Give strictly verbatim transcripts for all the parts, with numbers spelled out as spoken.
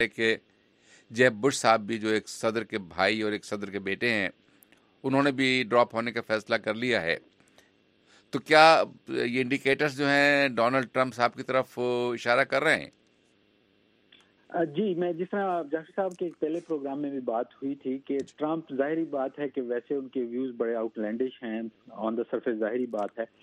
ہے کہ جیب بش صاحب بھی جو ایک صدر کے بھائی اور ایک صدر کے بیٹے ہیں، انہوں نے بھی ڈراپ ہونے کا فیصلہ کر لیا ہے. تو کیا یہ انڈیکیٹرز جو ہیں ڈونلڈ ٹرمپ صاحب کی طرف اشارہ کر رہے ہیں؟ جی، میں جس طرح جعفر صاحب کے پہلے پروگرام میں بھی بات ہوئی تھی کہ ٹرمپ ظاہری بات ہے کہ ویسے ان کے ویوز بڑے آؤٹ لینڈش ہیں، آن دا سرفیس ظاہری بات ہے،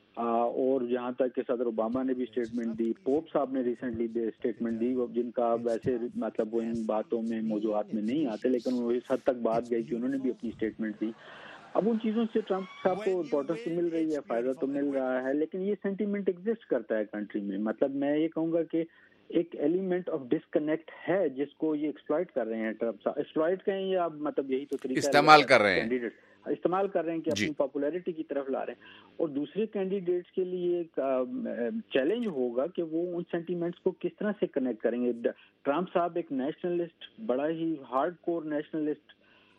اور جہاں تک کہ صدر اوباما نے بھی اسٹیٹمنٹ دی، پوپ صاحب نے ریسنٹلی اسٹیٹمنٹ دی، جن کا ویسے مطلب وہ ان باتوں میں موضوعات میں نہیں آتے، لیکن وہ اس حد تک بات گئی کہ انہوں نے بھی اپنی اسٹیٹمنٹ دی. اب ان چیزوں سے ٹرمپ صاحب کو امپورٹنس تو مل رہی ہے، فائدہ تو مل رہا ہے، لیکن یہ سینٹیمنٹ ایگزسٹ کرتا ہے کنٹری میں. مطلب میں یہ کہوں گا کہ ایک ایلیمنٹ آف ڈسکنیکٹ ہے جس کو یہ ایکسپلائٹ کر رہے ہیں ٹرمپ صاحب. ایکسپلائٹ کہیں یا اب مطلب یہی تو طریقہ استعمال کر رہے ہیں، کینڈیڈیٹ استعمال کر رہے ہیں کہ جی. اپنی پاپولیرٹی کی طرف لا رہے ہیں، اور دوسرے کینڈیڈیٹس کے لیے ایک چیلنج ہوگا کہ وہ ان سینٹیمنٹس کو کس طرح سے کنیکٹ کریں گے. ٹرمپ صاحب ایک نیشنلسٹ، بڑا ہی ہارڈ کور نیشنلسٹ،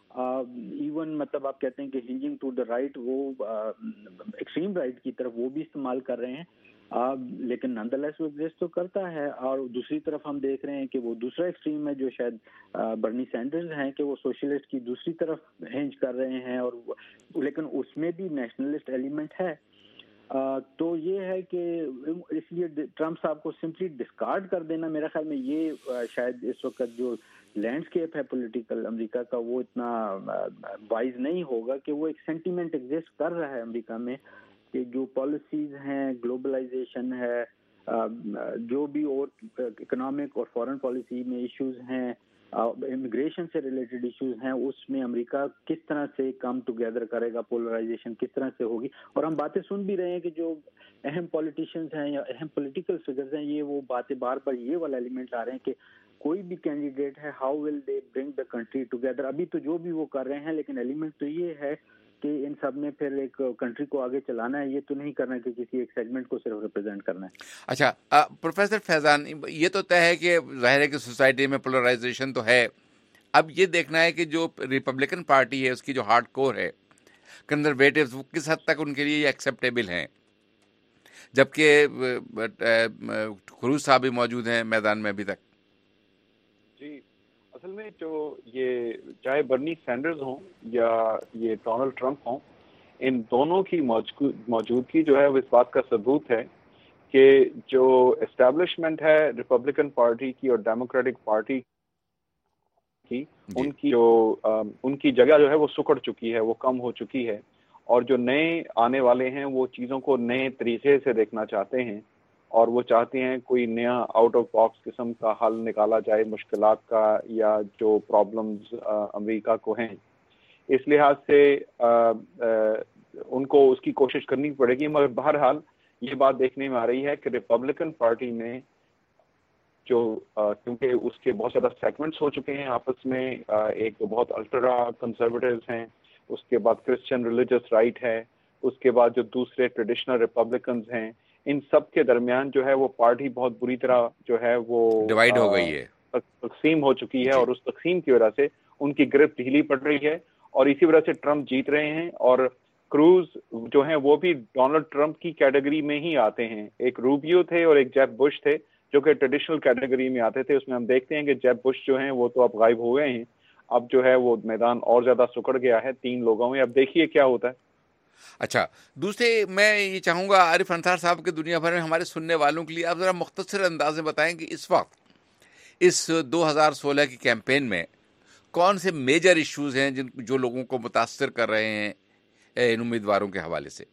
ایون مطلب آپ کہتے ہیں کہ ہنجنگ ٹو دا رائٹ، وہ ایکسٹریم رائٹ کی طرف وہ بھی استعمال کر رہے ہیں، لیکن نان دا لیس وہ ایگزسٹ تو کرتا ہے. اور دوسری طرف ہم دیکھ رہے ہیں کہ وہ دوسرا ایکسٹریم ہے جو شاید برنی سینڈرز ہیں کہ وہ سوشلسٹ کی دوسری طرف ہینج کر رہے ہیں، اور لیکن اس میں بھی نیشنلسٹ ایلیمنٹ ہے. تو یہ ہے کہ اس لیے ٹرمپ صاحب کو سمپلی ڈسکارڈ کر دینا میرا خیال میں یہ شاید اس وقت جو لینڈسکیپ ہے پولیٹیکل امریکہ کا وہ اتنا وائز نہیں ہوگا کہ وہ ایک سینٹیمنٹ ایگزسٹ کر رہا ہے امریکہ میں کہ جو پالیسیز ہیں، گلوبلائزیشن ہے، جو بھی اور اکنامک اور فارن پالیسی میں ایشوز ہیں، امیگریشن سے ریلیٹڈ ایشوز ہیں، اس میں امریکہ کس طرح سے کم ٹوگیدر کرے گا، پولرائزیشن کس طرح سے ہوگی. اور ہم باتیں سن بھی رہے ہیں کہ جو اہم پولیٹیشینز ہیں یا اہم پولیٹیکل فگرز ہیں، یہ وہ باتیں بار بار یہ والا ایلیمنٹ لا رہے ہیں کہ کوئی بھی کینڈیڈیٹ ہے، how will they bring the country together. ابھی تو جو بھی وہ کر رہے ہیں، لیکن ایلیمنٹ تو یہ ہے کہ ان سب نے پھر ایک کنٹری کو آگے چلانا ہے، یہ تو نہیں کرنا کہ کسی ایک سیگمنٹ کو صرف ریپرزینٹ کرنا ہے. اچھا پروفیسر فیضان، یہ تو طے ہے کہ ظاہر ہے کہ سوسائٹی میں پولرائزیشن تو ہے، اب یہ دیکھنا ہے کہ جو ریپبلکن پارٹی ہے اس کی جو ہارڈ کور ہے کنزرویٹیوز، وہ کس حد تک ان کے لیے ایکسیپٹیبل ہیں، جبکہ کروز صاحب بھی موجود ہیں میدان میں ابھی تک. جی، اصل میں جو یہ چاہے برنی سینڈرز ہوں یا یہ ڈونلڈ ٹرمپ ہوں، ان دونوں کی موجودگی جو ہے وہ اس بات کا ثبوت ہے کہ جو اسٹیبلشمنٹ ہے ریپبلکن پارٹی کی اور ڈیموکریٹک پارٹی کی، ان کی جو ان کی جگہ جو ہے وہ سکڑ چکی ہے، وہ کم ہو چکی ہے، اور جو نئے آنے والے ہیں وہ چیزوں کو نئے طریقے سے دیکھنا چاہتے ہیں، اور وہ چاہتے ہیں کوئی نیا آؤٹ آف باکس قسم کا حل نکالا جائے مشکلات کا یا جو پرابلمز امریکہ کو ہیں. اس لحاظ سے آ, آ, ان کو اس کی کوشش کرنی پڑے گی. مگر بہرحال یہ بات دیکھنے میں آ رہی ہے کہ ریپبلکن پارٹی میں جو آ, کیونکہ اس کے بہت زیادہ سیگمنٹس ہو چکے ہیں آپس میں، آ, ایک بہت الٹرا کنزرویٹیوز ہیں، اس کے بعد کرسچن ریلیجس رائٹ ہے، اس کے بعد جو دوسرے ٹریڈیشنل ریپبلکنز ہیں، ان سب کے درمیان جو ہے وہ پارٹی بہت بری طرح جو ہے وہ ڈیوائڈ ہو گئی ہے، تقسیم ہو چکی ہے، جی. اور اس تقسیم کی وجہ سے ان کی گرفت ڈھیلی پڑ رہی ہے، اور اسی وجہ سے ٹرمپ جیت رہے ہیں. اور کروز جو ہیں وہ بھی ڈونلڈ ٹرمپ کی کیٹیگری میں ہی آتے ہیں. ایک روبیو تھے اور ایک جیب بش تھے جو کہ ٹریڈیشنل کیٹیگری میں آتے تھے. اس میں ہم دیکھتے ہیں کہ جیب بش جو ہیں وہ تو اب غائب ہو گئے ہیں، اب جو ہے وہ میدان اور زیادہ سکڑ گیا ہے تین لوگوں میں. اب دیکھیے کیا ہوتا ہے. اچھا، دوسرے میں یہ چاہوں گا عارف انصار صاحب کے دنیا بھر میں ہمارے سننے والوں کے لیے آپ ذرا مختصر انداز میں بتائیں کہ اس وقت اس دو ہزار سولہ کی کیمپین میں کون سے میجر ایشوز ہیں جن جو لوگوں کو متاثر کر رہے ہیں ان امیدواروں کے حوالے سے.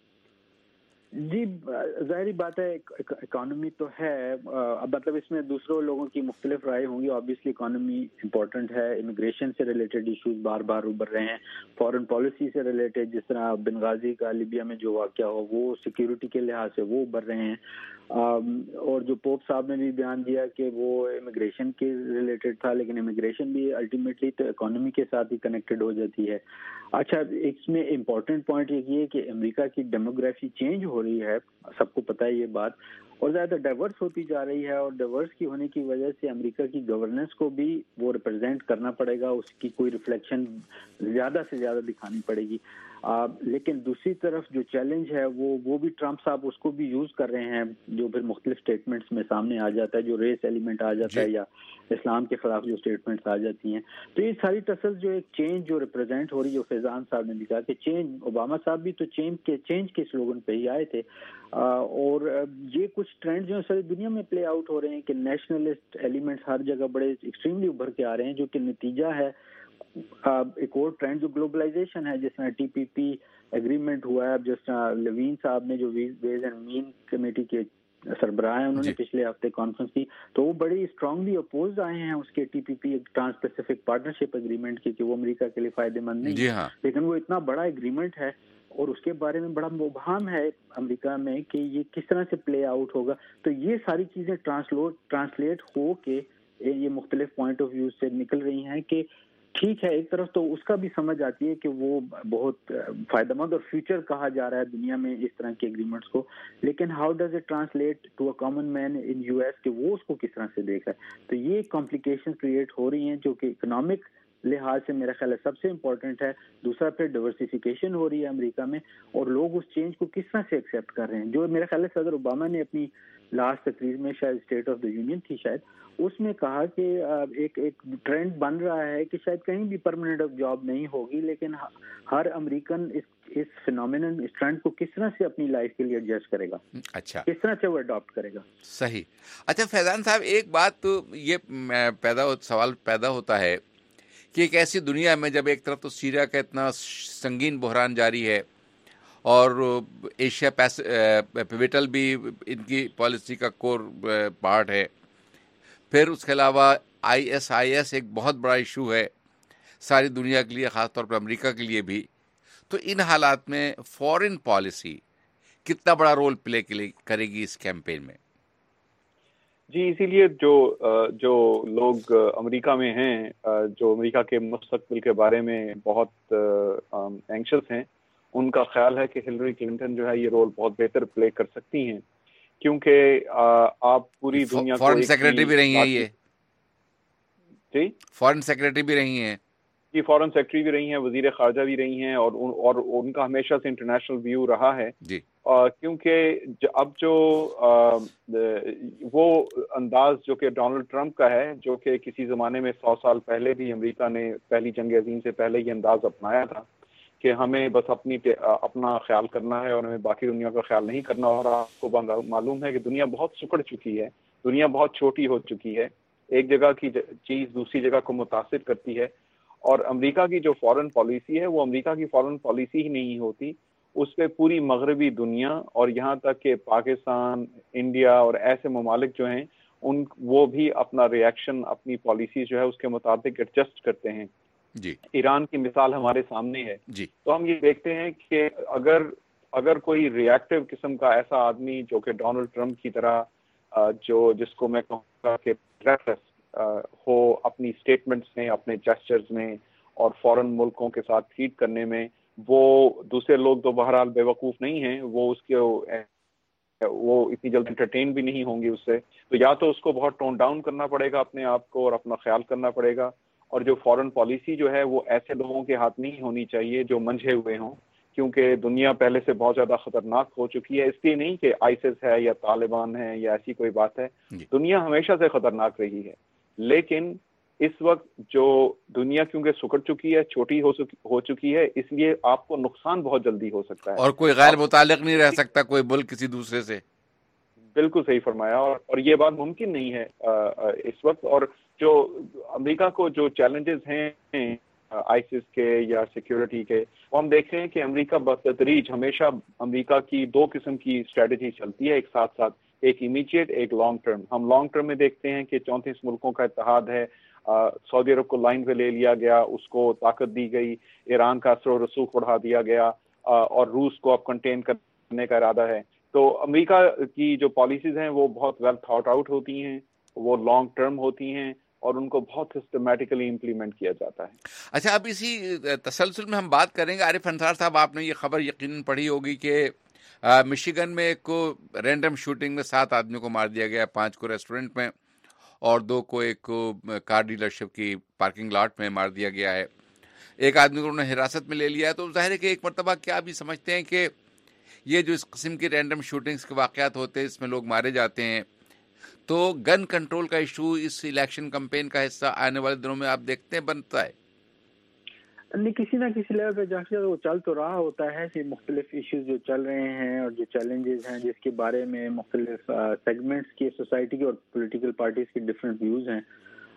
جی ظاہری بات ہے، اکانومی تو ہے، مطلب اس میں دوسروں لوگوں کی مختلف رائے ہوں گی. آبویسلی اکانومی امپورٹنٹ ہے، امیگریشن سے ریلیٹڈ ایشوز بار بار ابھر رہے ہیں، فارن پالیسی سے ریلیٹڈ جس طرح بنغازی کا لیبیا میں جو واقعہ ہو وہ سیکیورٹی کے لحاظ سے وہ ابھر رہے ہیں، اور جو پوپ صاحب نے بھی بیان دیا کہ وہ امیگریشن کے ریلیٹڈ تھا، لیکن امیگریشن بھی الٹیمیٹلی تو اکانومی کے ساتھ ہی کنیکٹڈ ہو جاتی ہے. اچھا، اس میں امپورٹنٹ پوائنٹ یہ ہے کہ امریکہ کی ڈیموگرافی چینج ہو رہی ہے، سب کو پتہ ہے یہ بات، اور زیادہ ڈائیورس ہوتی جا رہی ہے, اور ڈائیورس کی ہونے کی وجہ سے امریکہ کی گورننس کو بھی وہ ریپرزینٹ کرنا پڑے گا, اس کی کوئی ریفلیکشن زیادہ سے زیادہ دکھانی پڑے گی. آ, لیکن دوسری طرف جو چیلنج ہے وہ وہ بھی ٹرمپ صاحب اس کو بھی یوز کر رہے ہیں, جو پھر مختلف سٹیٹمنٹس میں سامنے آ جاتا ہے, جو ریس ایلیمنٹ آ جاتا ہے یا اسلام کے خلاف جو سٹیٹمنٹس آ جاتی ہیں. تو یہ ساری ٹسل جو ایک چینج جو ریپرزینٹ ہو رہی ہے, جو فیضان صاحب نے لکھا کہ چینج, اوباما صاحب بھی تو چینج کے چینج کے سلوگن پہ ہی آئے تھے, اور یہ کچھ ٹرینڈ جو ساری دنیا میں پلے آؤٹ ہو رہے ہیں کہ نیشنلسٹ ایلیمنٹس ہر جگہ بڑے ایکسٹریملی ابھر کے آ رہے ہیں, جو کہ نتیجہ ہے ایک اور ٹرینڈ جو گلوبلائزیشن ہے, جس طرح ٹی پی پی ایگریمنٹ ہوا ہے, جس طرح لیوین صاحب نے جو ویز اینڈ مین کمیٹی کے سربراہ ہیں انہوں نے پچھلے ہفتے کانفرنس کی, تو وہ بڑی اسٹرانگلی اپوز آئے ہیں اس کے T P P trans pacific partnership agreement کی, کہ وہ امریکہ کے لیے فائدے مند نہیں جی ہاں. لیکن وہ اتنا بڑا ایگریمنٹ ہے اور اس کے بارے میں بڑا مبہم ہے امریکہ میں کہ یہ کس طرح سے پلے آؤٹ ہوگا. تو یہ ساری چیزیں ٹرانسلوٹ ٹرانسلیٹ ہو کے یہ مختلف پوائنٹ آف ویو سے نکل رہی ہیں کہ ٹھیک ہے, ایک طرف تو اس کا بھی سمجھ آتی ہے کہ وہ بہت فائدہ مند اور فیوچر کہا جا رہا ہے دنیا میں اس طرح کے ایگریمنٹس کو, لیکن how does it translate to a common man in U S کہ وہ اس کو کس طرح سے دیکھ رہا ہے. تو یہ کمپلیکیشن کریٹ ہو رہی ہیں جو کہ اکنامک لحاظ سے میرا خیال ہے سب سے امپورٹنٹ ہے. دوسرا پھر ڈائیورسیفیکیشن ہو رہی ہے امریکہ میں, اور لوگ اس چینج کو کس طرح سے ایکسیپٹ کر رہے ہیں. جو میرا خیال ہے صدر اوباما نے اپنی لاسٹ تقریر میں, شاید اسٹیٹ آف دا یونین تھی شاید, اس میں کہا کہ ایک ایک ٹرینڈ بن رہا ہے کہ شاید کہیں بھی پرماننٹ جاب نہیں ہوگی, لیکن ہر امریکن اس اس فینومینن اس ٹرینڈ کو کس طرح سے اپنی لائف کے لیے ایڈجسٹ کرے گا, اچھا کس طرح سے وہ اڈاپٹ کرے گا. صحیح. اچھا فیضان صاحب, ایک بات تو یہ پیدا سوال پیدا ہوتا ہے کہ ایک ایسی دنیا میں جب ایک طرف تو سیریا کا اتنا سنگین بحران جاری ہے اور ایشیا پیوٹل بھی ان کی پالیسی کا کور پارٹ ہے, پھر اس کے علاوہ آئی ایس آئی ایس ایک بہت بڑا ایشو ہے ساری دنیا کے لیے, خاص طور پر امریکہ کے لیے بھی. تو ان حالات میں فورن پالیسی کتنا بڑا رول پلے کرے گی اس کیمپین میں؟ جی, اسی لیے جو جو لوگ امریکہ میں ہیں, جو امریکہ کے مستقبل کے بارے میں بہت اینکشس ہیں, ان کا خیال ہے کہ ہلری کلنٹن جو ہے یہ رول بہت بہتر پلے کر سکتی ہیں, کیونکہ آپ پوری دنیا کو فورن سیکرٹری بھی رہی ہیں, یہ جی فورن سیکرٹری بھی رہی ہیں جی فورن سیکرٹری بھی رہی ہیں, وزیر خارجہ بھی رہی ہیں, اور اور ان کا ہمیشہ سے انٹرنیشنل ویو رہا ہے جی. کیونکہ اب جو وہ انداز جو کہ ڈونلڈ ٹرمپ کا ہے, جو کہ کسی زمانے میں سو سال پہلے بھی امریکہ نے پہلی جنگ عظیم سے پہلے یہ انداز اپنایا تھا کہ ہمیں بس اپنی اپنا خیال کرنا ہے اور ہمیں باقی دنیا کا خیال نہیں کرنا. اور آپ کو معلوم ہے کہ دنیا بہت سکڑ چکی ہے, دنیا بہت چھوٹی ہو چکی ہے, ایک جگہ کی چیز دوسری جگہ کو متاثر کرتی ہے. اور امریکہ کی جو فورن پالیسی ہے وہ امریکہ کی فورن پالیسی ہی نہیں ہوتی, اس پہ پوری مغربی دنیا اور یہاں تک کہ پاکستان, انڈیا اور ایسے ممالک جو ہیں ان وہ بھی اپنا ریئیکشن, اپنی پالیسی جو ہے اس کے مطابق ایڈجسٹ کرتے ہیں. جی. ایران کی مثال ہمارے سامنے ہے. جی. تو ہم یہ دیکھتے ہیں کہ اگر اگر کوئی ریئیکٹیو قسم کا ایسا آدمی جو کہ ڈونلڈ ٹرمپ کی طرح, جو جس کو میں کہوں گا کہ ریکلیس ہو اپنی سٹیٹمنٹس میں, اپنے جسچرز میں اور فورن ملکوں کے ساتھ ٹریٹ کرنے میں, وہ دوسرے لوگ تو بہرحال بے وقوف نہیں ہیں, وہ اس کے وہ اتنی جلد انٹرٹین بھی نہیں ہوں گی اس سے. تو یا تو اس کو بہت ٹون ڈاؤن کرنا پڑے گا اپنے آپ کو اور اپنا خیال کرنا پڑے گا, اور جو فورن پالیسی جو ہے وہ ایسے لوگوں کے ہاتھ نہیں ہونی چاہیے جو منجھے ہوئے ہوں, کیونکہ دنیا پہلے سے بہت زیادہ خطرناک ہو چکی ہے. اس لیے نہیں کہ آئیسس ہے یا طالبان ہے یا ایسی کوئی بات ہے, دنیا ہمیشہ سے خطرناک رہی ہے, لیکن اس وقت جو دنیا کیونکہ سکڑ چکی ہے, چھوٹی ہو چکی ہے, اس لیے آپ کو نقصان بہت جلدی ہو سکتا ہے, اور کوئی غیر متعلق نہیں رہ سکتا کوئی ملک کسی دوسرے سے. بالکل صحیح فرمایا, اور اور یہ بات ممکن نہیں ہے اس وقت. اور جو امریکہ کو جو چیلنجز ہیں آئیسس کے یا سیکیورٹی کے, وہ ہم دیکھ رہے ہیں کہ امریکہ بتدریج ہمیشہ امریکہ کی دو قسم کی اسٹریٹجی چلتی ہے ایک ساتھ ساتھ, ایک امیڈیٹ, ایک لانگ ٹرم. ہم لانگ ٹرم میں دیکھتے ہیں کہ چونتیس ملکوں کا اتحاد ہے, سعودی عرب کو لائن پہ لے لیا گیا, اس کو طاقت دی گئی, ایران کا اثر و رسوخ بڑھا دیا گیا, اور روس کو اب کنٹین کرنے کا ارادہ ہے. تو امریکہ کی جو پالیسیز ہیں وہ بہت ویل تھاٹ آؤٹ ہوتی ہیں, وہ لانگ ٹرم ہوتی ہیں, اور ان کو بہت سسٹمیٹیکلی امپلیمنٹ کیا جاتا ہے. اچھا, اب اسی تسلسل میں ہم بات کریں گے. عارف انصار صاحب, آپ نے یہ خبر یقیناً پڑھی ہوگی کہ मिशिगन में एक को रैंडम शूटिंग में सात आदमियों को मार दिया गया, पांच को रेस्टोरेंट में और दो को एक को कार डीलरशिप की पार्किंग लॉट में मार दिया गया है। एक आदमी को उन्होंने हिरासत में ले लिया है। तो जाहिर है कि एक मरतबा क्या भी समझते हैं कि ये जो इस किस्म की रैंडम शूटिंग्स के वाक़यात होते हैं, इसमें लोग मारे जाते हैं, तो गन कंट्रोल का इशू इस इलेक्शन कैंपेन का हिस्सा आने वाले दिनों में आप देखते हैं बनता है? नहीं, किसी ना किसी लेवल पे जाके वो चल तो रहा होता है कि मुख्तलिफ इश्यूज जो चल रहे हैं और जो चैलेंजेस हैं जिसके बारे में मुख्तलिफ सेगमेंट्स की सोसाइटी की और पॉलिटिकल पार्टीज की डिफरेंट व्यूज हैं।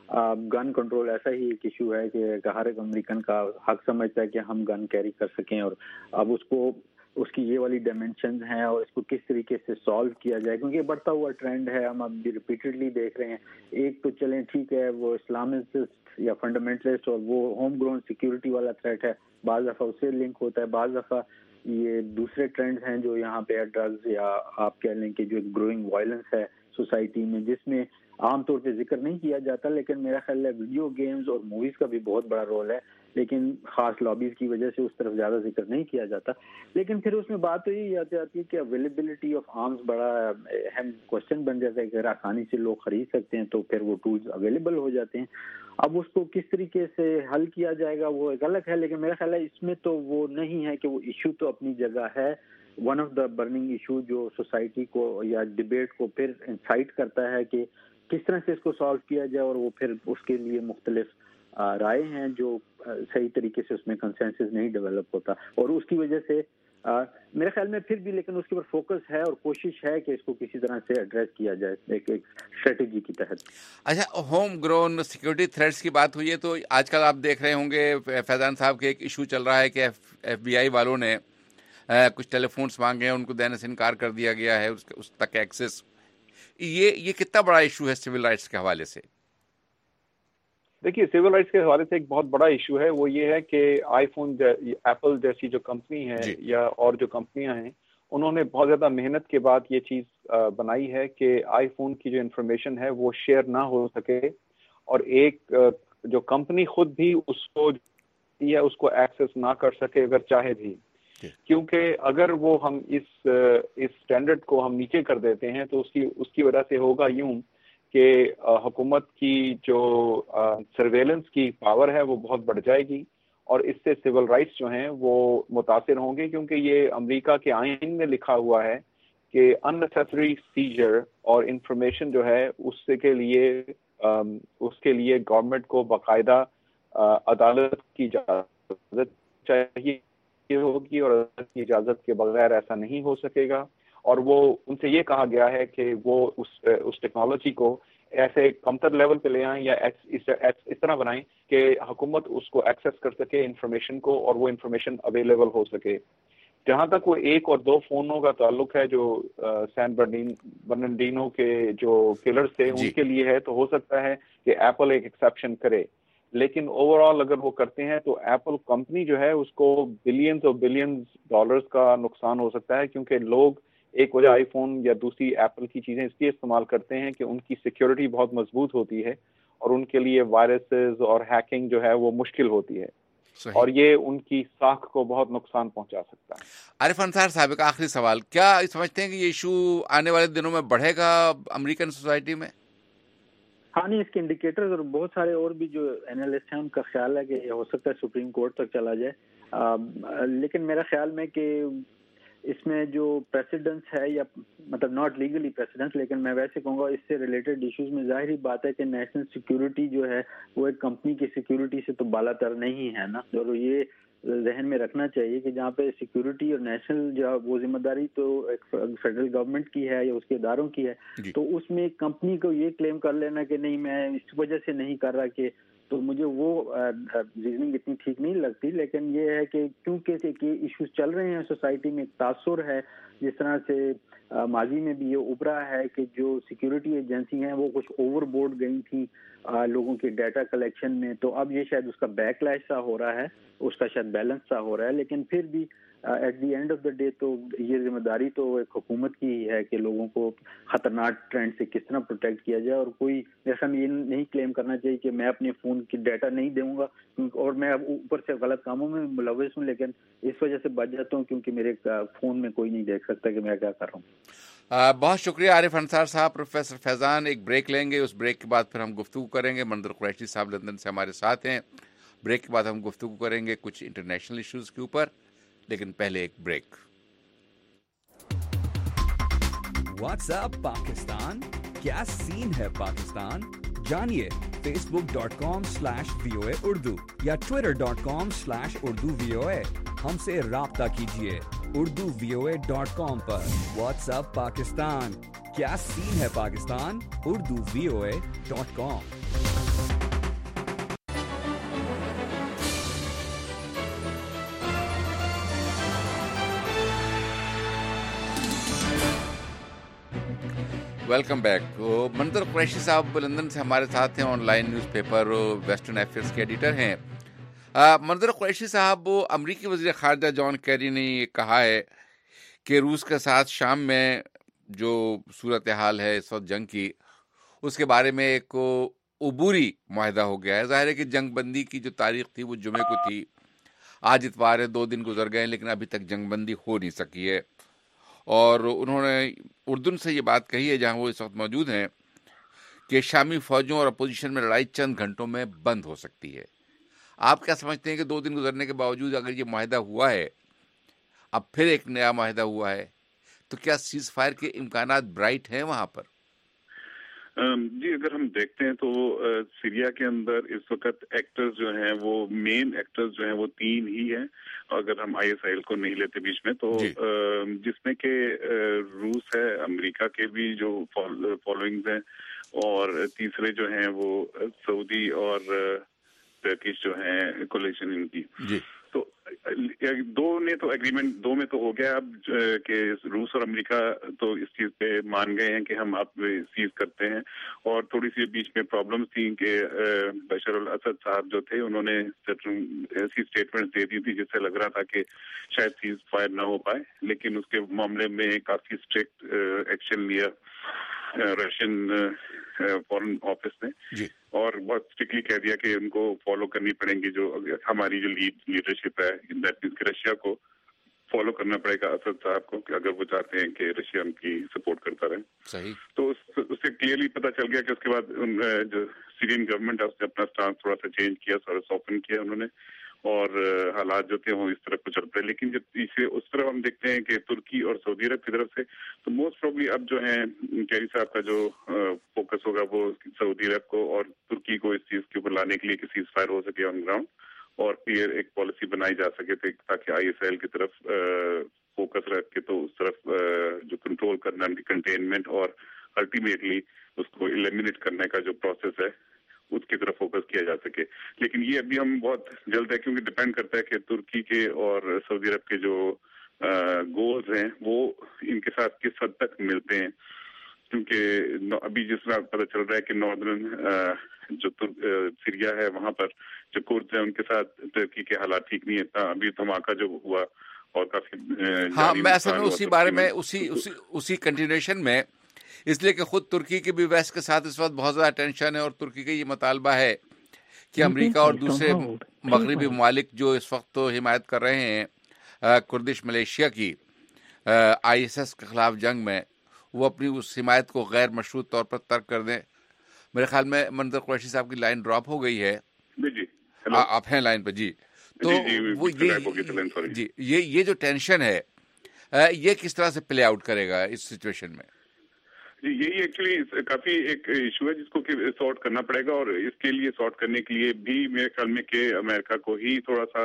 गन कंट्रोल ऐसा ही एक इशू है कि हर एक अमेरिकन का हक समझता है कि हम गन कैरी कर सकें, और अब उसको उसकी ये वाली डायमेंशन है और इसको किस तरीके से सॉल्व किया जाए, क्योंकि बढ़ता हुआ ट्रेंड है, हम अब भी रिपीटेडली देख रहे हैं। एक तो चलें ठीक है वो इस्लामिस्ट या फंडामेंटलिस्ट और वो होम ग्रोन सिक्योरिटी वाला थ्रेट है, बाज़ दफ़ा उससे लिंक होता है, बाज़ दफ़ा ये दूसरे ट्रेंड्स हैं जो यहाँ पे ड्रग्स या आप कह लें कि जो एक ग्रोइंग वायलेंस है सोसाइटी में, जिसमें आमतौर पे जिक्र नहीं किया जाता, लेकिन मेरा ख्याल है वीडियो गेम्स और मूवीज का भी बहुत बड़ा रोल है, लेकिन खास लॉबीज की वजह से उस तरफ ज्यादा जिक्र नहीं किया जाता। लेकिन फिर उसमें बात तो यही आती आती है कि अवेलेबिलिटी ऑफ आर्म्स बड़ा अहम क्वेश्चन बन जाता है कि अगर आसानी से लोग खरीद सकते हैं तो फिर वो टूल्स अवेलेबल हो जाते हैं। अब उसको किस तरीके से हल किया जाएगा वो एक अलग है, लेकिन मेरा ख्याल है इसमें तो वो नहीं है कि वो इशू तो अपनी जगह है। One of the burning issue जो सोसाइटी को या डिबेट को फिर इंसाइट करता है कि किस तरह से इसको सॉल्व किया जाए, और वो फिर उसके लिए मुख्तलिफ राय हैं जो सही तरीके से उसमें कंसेंसस नहीं डेवलप होता, और उसकी वजह से आ, मेरे ख्याल में फिर भी लेकिन उसके ऊपर फोकस है और कोशिश है कि इसको किसी तरह से एड्रेस किया जाए एक एक स्ट्रेटेजी की तहत। अच्छा, होम ग्रोन सिक्योरिटी थ्रेट्स की बात हुई है तो आजकल आप देख रहे होंगे फैजान साहब के एक इशू चल रहा है कि एफ बी आई वालों ने आ, कुछ टेलीफोन्स मांगे हैं, उनको देने से इनकार कर दिया गया है, उस, उस तक एक्सेस। ये ये कितना बड़ा इशू है सिविल राइट्स के हवाले से? देखिए, सिविल राइट्स के हवाले से एक बहुत बड़ा इशू है, वो ये है कि आईफोन एप्पल जैसी जो कंपनी है या और जो कंपनियां हैं, उन्होंने बहुत ज़्यादा मेहनत के बाद ये चीज़ बनाई है कि आईफोन की जो इन्फॉर्मेशन है वो शेयर ना हो सके, और एक जो कंपनी खुद भी उसको या उसको एक्सेस ना कर सके अगर चाहे भी, क्योंकि अगर वो हम इस इस स्टैंडर्ड को हम नीचे कर देते हैं तो उसकी उसकी वजह से होगा यूं कि हुकूमत की जो सर्वेलेंस की पावर है वो बहुत बढ़ जाएगी, और इससे सिविल राइट्स जो हैं वो मुतासिर होंगे, क्योंकि ये अमेरिका के आइन में लिखा हुआ है कि अननेसेसरी सीजर और इंफॉर्मेशन जो है उससे के लिए उसके लिए गवर्नमेंट को बाकायदा अदालत की इजाज़त चाहिए होगी, और अदालत की इजाज़त के बगैर ऐसा नहीं हो सकेगा। और वो उनसे ये कहा गया है कि वो उस उस टेक्नोलॉजी को ऐसे कमतर लेवल पे ले आएं या इस इस तरह बनाएं कि हुकूमत उसको एक्सेस कर सके इंफॉर्मेशन को, और वो इंफॉर्मेशन अवेलेबल हो सके। जहां तक वो एक और दो फोनों का ताल्लुक है जो सैन बर्नार्डिनो के जो किलर्स थे उनके लिए है, तो हो सकता है कि एप्पल एक एक्सेप्शन करे, लेकिन ओवरऑल अगर वो करते हैं तो एप्पल कंपनी जो है उसको बिलियंस और बिलियंस डॉलर्स का नुकसान हो सकता है, क्योंकि लोग एक वजह आईफोन या दूसरी एप्पल की चीजें इसलिए इस्तेमाल करते हैं कि उनकी सिक्योरिटी बहुत मजबूत होती है और उनके लिए वायरसेस और हैकिंग जो है वो मुश्किल होती है, और ये उनकी साख को बहुत नुकसान पहुंचा सकता है। आरिफ अंसार साहब, का आखिरी सवाल, क्या समझते हैं कि ये इशू आने वाले दिनों में बढ़ेगा अमेरिकन सोसाइटी में? हाँ, नहीं, इसके इंडिकेटर्स और बहुत सारे और भी जो एनालिस्ट हैं उनका ख्याल है कि हो सकता है सुप्रीम कोर्ट तक चला जाए, आ, लेकिन मेरा ख्याल में कि इसमें जो प्रेसिडेंस है, या मतलब नॉट लीगली प्रेसिडेंस, लेकिन मैं वैसे कहूँगा इससे रिलेटेड इश्यूज में जाहिर ही बात है कि नेशनल सिक्योरिटी जो है वो एक कंपनी की सिक्योरिटी से तो बालातर नहीं है ना, और ये जहन में रखना चाहिए कि जहाँ पे सिक्योरिटी और नेशनल जो वो जिम्मेदारी तो एक फेडरल गवर्नमेंट की है या उसके इदारों की है, तो उसमें कंपनी को ये क्लेम कर लेना कि नहीं मैं इस वजह से नहीं कर रहा, कि तो मुझे वो रीजनिंग इतनी ठीक नहीं लगती। लेकिन ये है कि क्योंकि ये इश्यूज चल रहे हैं सोसाइटी में, एक तासुर है जिस तरह से माजी में भी ये उभरा है कि जो सिक्योरिटी एजेंसी हैं वो कुछ ओवरबोर्ड गई थी आ, लोगों के डाटा कलेक्शन में, तो अब ये शायद उसका बैकलैश सा हो रहा है, उसका शायद बैलेंस सा हो रहा है, लेकिन फिर भी at the end of the day تو یہ ذمہ داری تو ایک حکومت کی ہی ہے کہ لوگوں کو خطرناک ٹرینڈ سے کس طرح پروٹیکٹ کیا جائے, اور کوئی ایسا یہ نہیں کلیم کرنا چاہیے کہ میں اپنے فون کی ڈیٹا نہیں دوں گا اور میں اوپر سے غلط کاموں میں ملوث ہوں, لیکن اس وجہ سے بچ جاتا ہوں کیونکہ میرے فون میں کوئی نہیں دیکھ سکتا کہ میں کیا کر رہا ہوں. آ, بہت شکریہ عارف انصار صاحب. پروفیسر فیضان, ایک بریک لیں گے, اس بریک کے بعد پھر ہم گفتگو کریں گے. منظر قریشی صاحب لندن سے ہمارے ساتھ ہیں. بریک کے بعد ہم گفتگو کریں گے کچھ انٹرنیشنل ایشوز کے اوپر, لیکن پہلے ایک بریک. واٹس اپ پاکستان, کیا سین ہے پاکستان, جانیے Facebook dot com slash V O A Urdu یا Twitter dot com slash Urdu V O A. ہم سے رابطہ کیجیے Urdu V O A dot com پر. واٹس اپ پاکستان, کیا سین ہے Pakistan, Urdu V O A dot com. Welcome back. Manzar Qureshi صاحب لندن سے ہمارے ساتھ ہیں, online newspaper western affairs کے ایڈیٹر ہیں. منظر قریشی صاحب, امریکی وزیر خارجہ جان کیری نے یہ کہا ہے کہ روس کے ساتھ شام میں جو صورتحال ہے اس وقت جنگ کی, اس کے بارے میں ایک عبوری معاہدہ ہو گیا ہے. ظاہر ہے کہ جنگ بندی کی جو تاریخ تھی وہ جمعے کو تھی, آج اتوار ہے, دو دن گزر گئے لیکن ابھی تک جنگ بندی ہو نہیں سکی ہے. اور انہوں نے اردن سے یہ بات کہی ہے جہاں وہ اس وقت موجود ہیں کہ شامی فوجوں اور اپوزیشن میں لڑائی چند گھنٹوں میں بند ہو سکتی ہے. آپ کیا سمجھتے ہیں کہ دو دن گزرنے کے باوجود اگر یہ معاہدہ ہوا ہے, اب پھر ایک نیا معاہدہ ہوا ہے, تو کیا سیز فائر کے امکانات برائٹ ہیں وہاں پر؟ جی, اگر ہم دیکھتے ہیں تو سیریا کے اندر اس وقت ایکٹرز جو ہیں وہ مین ایکٹرز جو ہیں وہ تین ہی ہیں, اگر ہم آئی ایس آئی ایل کو نہیں لیتے بیچ میں تو, جس میں کہ روس ہے, امریکہ کے بھی جو فالوئنگز ہیں, اور تیسرے جو ہیں وہ سعودی اور ٹرکش جو ہیں کولیشن ان کی. تو دو نے تو ایگریمنٹ دو میں تو ہو گیا اب کہ روس اور امریکہ تو اس چیز پہ مان گئے ہیں کہ ہم اب سیز کرتے ہیں. اور تھوڑی سی بیچ میں پرابلمس تھیں کہ بشار الاسد صاحب جو تھے انہوں نے ایسی اسٹیٹمنٹ دے دی تھی جس سے لگ رہا تھا کہ شاید سیز فائر نہ ہو پائے, لیکن اس کے معاملے میں کافی اسٹرکٹ ایکشن لیا رشین فارن آفس نے, اور بہت اسٹرکٹلی کہہ دیا کہ ان کو فالو کرنی پڑیں گی جو ہماری جو لیڈ لیڈرشپ ہے, دیٹ مینس کہ رشیا کو فالو کرنا پڑے گا اسد صاحب کو, کہ اگر وہ چاہتے ہیں کہ رشیا ان کی سپورٹ کرتا رہے. صحیح. تو اس سے کلیئرلی پتہ چل گیا کہ اس کے بعد جو سیرین گورنمنٹ ہے اس نے اپنا اسٹانس تھوڑا سا چینج کیا, تھوڑا سافن کیا انہوں نے, اور حالات جو تھے وہ اس طرف کو چلتے ہیں. لیکن جب اسے اس طرف ہم دیکھتے ہیں کہ ترکی اور سعودی عرب کی طرف سے, تو موسٹ پروبلی اب جو ہے کیری صاحب کا جو فوکس ہوگا وہ سعودی عرب کو اور ترکی کو اس چیز کے اوپر لانے کے لیے کہ سیز فائر ہو سکے آن گراؤنڈ, اور کلیئر ایک پالیسی بنائی جا سکے تاکہ آئی ایس ایل کی طرف فوکس رکھ کے تو اس طرف جو کنٹرول کرنا, کنٹینمنٹ اور الٹیمیٹلی اس کو ایلیمینیٹ کرنے کا جو پروسیس ہے اس کی طرف فوکس کیا جا سکے. لیکن یہ ابھی ہم بہت جلد ہے, کیونکہ ڈپینڈ کرتا ہے کہ ترکی کے اور سعودی عرب کے جو گولز ہیں وہ ان کے ساتھ کس حد تک ملتے ہیں, کیونکہ ابھی جس طرح پتہ چل رہا ہے کہ ناردرن جو سیریا ہے وہاں پر جو کردز ہیں ان کے ساتھ ترکی کے حالات ٹھیک نہیں ہے. ابھی دھماکہ جو ہوا اور کافی, ہاں میں اصل میں اسی بارے میں اسی اسی اسی کنٹینیوشن میں, اس لیے کہ خود ترکی کے بھی ویسٹ کے ساتھ اس وقت بہت زیادہ ٹینشن ہے, اور ترکی کا یہ مطالبہ ہے کہ امریکہ اور دوسرے مغربی ممالک جو اس وقت تو حمایت کر رہے ہیں کردش ملیشیا کی آئی ایس ایس کے خلاف جنگ میں, وہ اپنی اس حمایت کو غیر مشروط طور پر ترک کر دیں. میرے خیال میں منظر قریشی صاحب کی لائن ڈراپ ہو گئی ہے. جی آپ ہیں لائن پہ؟ جی. تو وہ یہ جی یہ یہ جو ٹینشن ہے یہ کس طرح سے پلے آؤٹ کرے گا اس سچویشن میں؟ جی یہی ایکچولی کافی ایک ایشو ہے جس کو سارٹ کرنا پڑے گا, اور اس کے لیے سارٹ کرنے کے لیے بھی میرے خیال میں کہ امریکہ کو ہی تھوڑا سا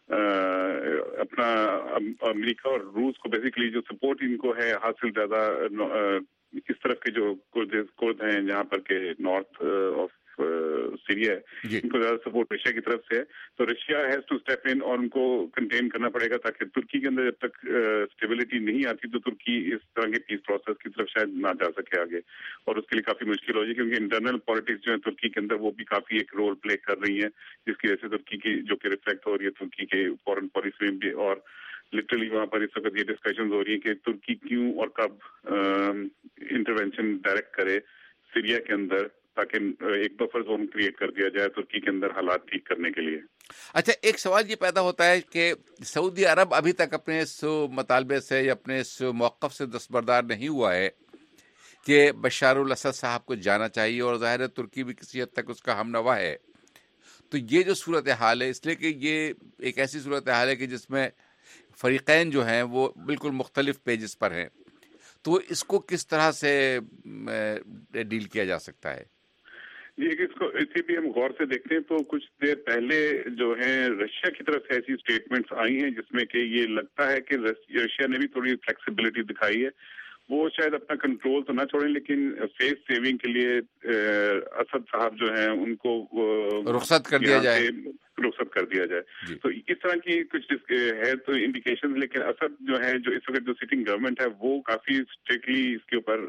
اپنا امریکہ اور روس کو بیسیکلی جو سپورٹ ان کو ہے حاصل زیادہ اس طرف کے جو کرد ہیں جہاں پر کہ نارتھ آف سیریا ہے ان کو زیادہ سپورٹ رشیا کی طرف سے ہے. تو Russia has to step in اور ان کو کنٹین کرنا پڑے گا تاکہ ترکی کے اندر جب تک اسٹیبلٹی نہیں آتی تو ترکی اس طرح کے پیس پروسیس کی طرف شاید نہ جا سکے آگے, اور اس کے لیے کافی مشکل ہو جائے کیونکہ انٹرنل پالیٹکس جو ہے ترکی کے اندر وہ بھی کافی ایک رول پلے کر رہی ہیں, جس کی وجہ سے ترکی کی جو کہ ریفلیکٹ ہو رہی ہے ترکی کے فورن پالیسی میں بھی. اور لٹرلی وہاں پر اس وقت یہ ڈسکشن ہو رہی ہیں کہ ترکی کیوں اور کب انٹروینشن ڈائریکٹ کرے سیریا کے اندر، تاکہ ایک بفر زون کریٹ کر دیا جائے ترکی کے اندر حالات ٹھیک کرنے کے لیے۔ اچھا، ایک سوال یہ پیدا ہوتا ہے کہ سعودی عرب ابھی تک اپنے اس مطالبے سے یا اپنے اس موقف سے دستبردار نہیں ہوا ہے کہ بشار الاسد صاحب کو جانا چاہیے، اور ظاہر ہے ترکی بھی کسی حد تک اس کا ہم نوا ہے۔ تو یہ جو صورتحال ہے، اس لیے کہ یہ ایک ایسی صورتحال ہے کہ جس میں فریقین جو ہیں وہ بالکل مختلف پیجز پر ہیں، تو اس کو کس طرح سے ڈیل کیا جا سکتا ہے؟ یہ اس کو اسی بھی ہم غور سے دیکھتے ہیں تو کچھ دیر پہلے جو ہیں رشیا کی طرف سے ایسی اسٹیٹمنٹس آئی ہیں جس میں کہ یہ لگتا ہے کہ رشیا نے بھی تھوڑی فلیکسیبلٹی دکھائی ہے، وہ شاید اپنا کنٹرول تو نہ چھوڑیں لیکن فیس سیونگ کے لیے اسد صاحب جو ہیں ان کو رخصت کر دیا جائے رخصت کر دیا جائے جی. تو اس طرح کی کچھ ہے تو انڈیکیشن، لیکن اسد جو ہے جو اس وقت جو سٹنگ گورنمنٹ ہے وہ کافی اسٹرکٹلی اس کے اوپر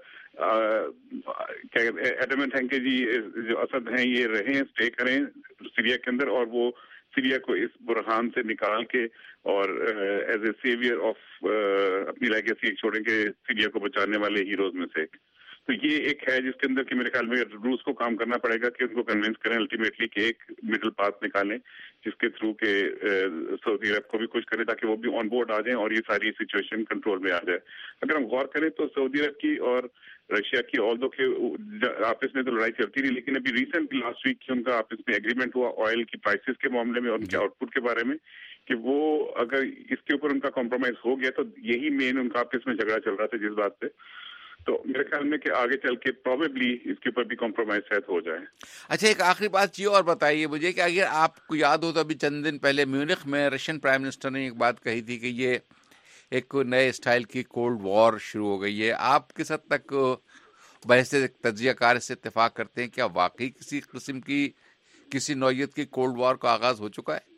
ایڈمنٹ ہیں کہ جی جو اسد ہیں یہ رہیں اسٹے کریں سیریا کے اندر، اور وہ سیریا کو اس بحران سے نکال کے اور ایز اے سیویئر آف اپنی لیگیسی چھوڑیں گے سیریا کو بچانے والے ہیروز میں سے ایک۔ تو یہ ایک ہے جس کے اندر کہ میرے خیال میں روس کو کام کرنا پڑے گا کہ ان کو کنونس کریں الٹیمیٹلی کہ ایک مڈل پاتھ نکالیں جس کے تھرو کہ سعودی عرب کو بھی کچھ کرے تاکہ وہ بھی آن بورڈ آ جائیں اور یہ ساری سچویشن کنٹرول میں آ جائے۔ اگر ہم غور کریں تو سعودی عرب کی اور رشیا کی آلدو کے آپس میں تو لڑائی چلتی رہی، لیکن ابھی ریسنٹ لاسٹ ویک کی ان کا آپس میں ایگریمنٹ ہوا آئل کی پرائسز کے معاملے میں اور ان کے آؤٹ پٹ کے بارے میں کہ وہ اگر اس کے اوپر ان کا کمپرومائز ہو گیا تو یہی مین ان کا آپس میں جھگڑا چل رہا تھا جس بات پہ، تو میرے خیال میں کہ آگے چل کے پروبیبلی اس کے اوپر بھی کمپرومائز شاید ہو جائے۔ اچھا، ایک آخری بات یہ اور بتائیے مجھے کہ اگر آپ کو یاد ہو تو ابھی چند دن پہلے میونخ میں رشین پرائم منسٹر نے ایک بات کہی تھی کہ یہ ایک نئے اسٹائل کی کولڈ وار شروع ہو گئی ہے۔ آپ کس حد تک بحث تجزیہ کار سے اتفاق کرتے ہیں؟ کیا واقعی کسی قسم کی کسی نوعیت کی کولڈ وار کا آغاز ہو چکا ہے؟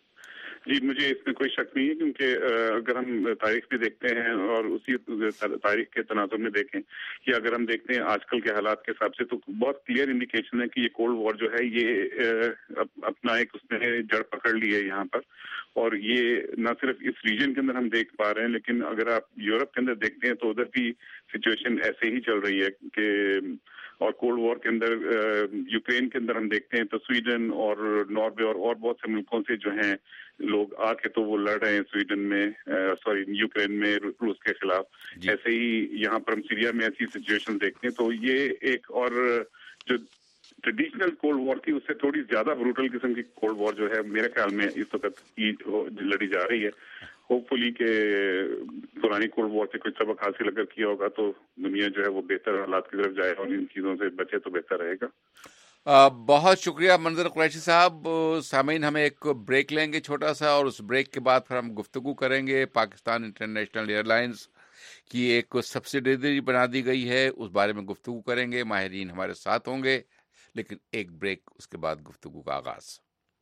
جی مجھے اس میں کوئی شک نہیں ہے، کیونکہ اگر ہم تاریخ بھی دیکھتے ہیں اور اسی تاریخ کے تناظر میں دیکھیں کہ اگر ہم دیکھتے ہیں آج کل کے حالات کے حساب سے تو بہت کلیئر انڈیکیشن ہے کہ یہ کولڈ وار جو ہے یہ اپنا ایک اس نے جڑ پکڑ لی ہے یہاں پر، اور یہ نہ صرف اس ریجن کے اندر ہم دیکھ پا رہے ہیں لیکن اگر آپ یورپ کے اندر دیکھتے ہیں تو ادھر بھی سچویشن ایسے ہی چل رہی ہے کہ، اور کولڈ وار کے اندر یوکرین کے اندر ہم دیکھتے ہیں تو سویڈن اور ناروے اور اور بہت سے ملکوں سے جو ہیں لوگ آ کے تو وہ لڑ رہے ہیں سویڈن میں سوری یوکرین میں روس کے خلاف جی. ایسے ہی یہاں پر ہم سیریا میں ایسی سچویشن دیکھتے ہیں، تو یہ ایک اور جو ٹریڈیشنل کولڈ وار تھی اس سے تھوڑی زیادہ بروٹل قسم کی کولڈ وار جو ہے میرے خیال میں اس وقت لڑی جا رہی ہے۔ ہوپ فلی کہ پرانی کولڈ وار سے کچھ سبق حاصل اگر کیا ہوگا تو دنیا جو ہے وہ بہتر حالات کی طرف جائے اور ان چیزوں سے بچے تو بہتر رہے گا۔ آ, بہت شکریہ منظر قریشی صاحب۔ سامعین ہمیں ایک بریک لیں گے چھوٹا سا، اور اس بریک کے بعد پھر ہم گفتگو کریں گے پاکستان انٹرنیشنل ایئر لائنز کی ایک سبسڈری بنا دی گئی ہے، اس بارے میں گفتگو کریں گے، ماہرین ہمارے ساتھ ہوں گے، لیکن ایک بریک اس کے بعد گفتگو کا آغاز۔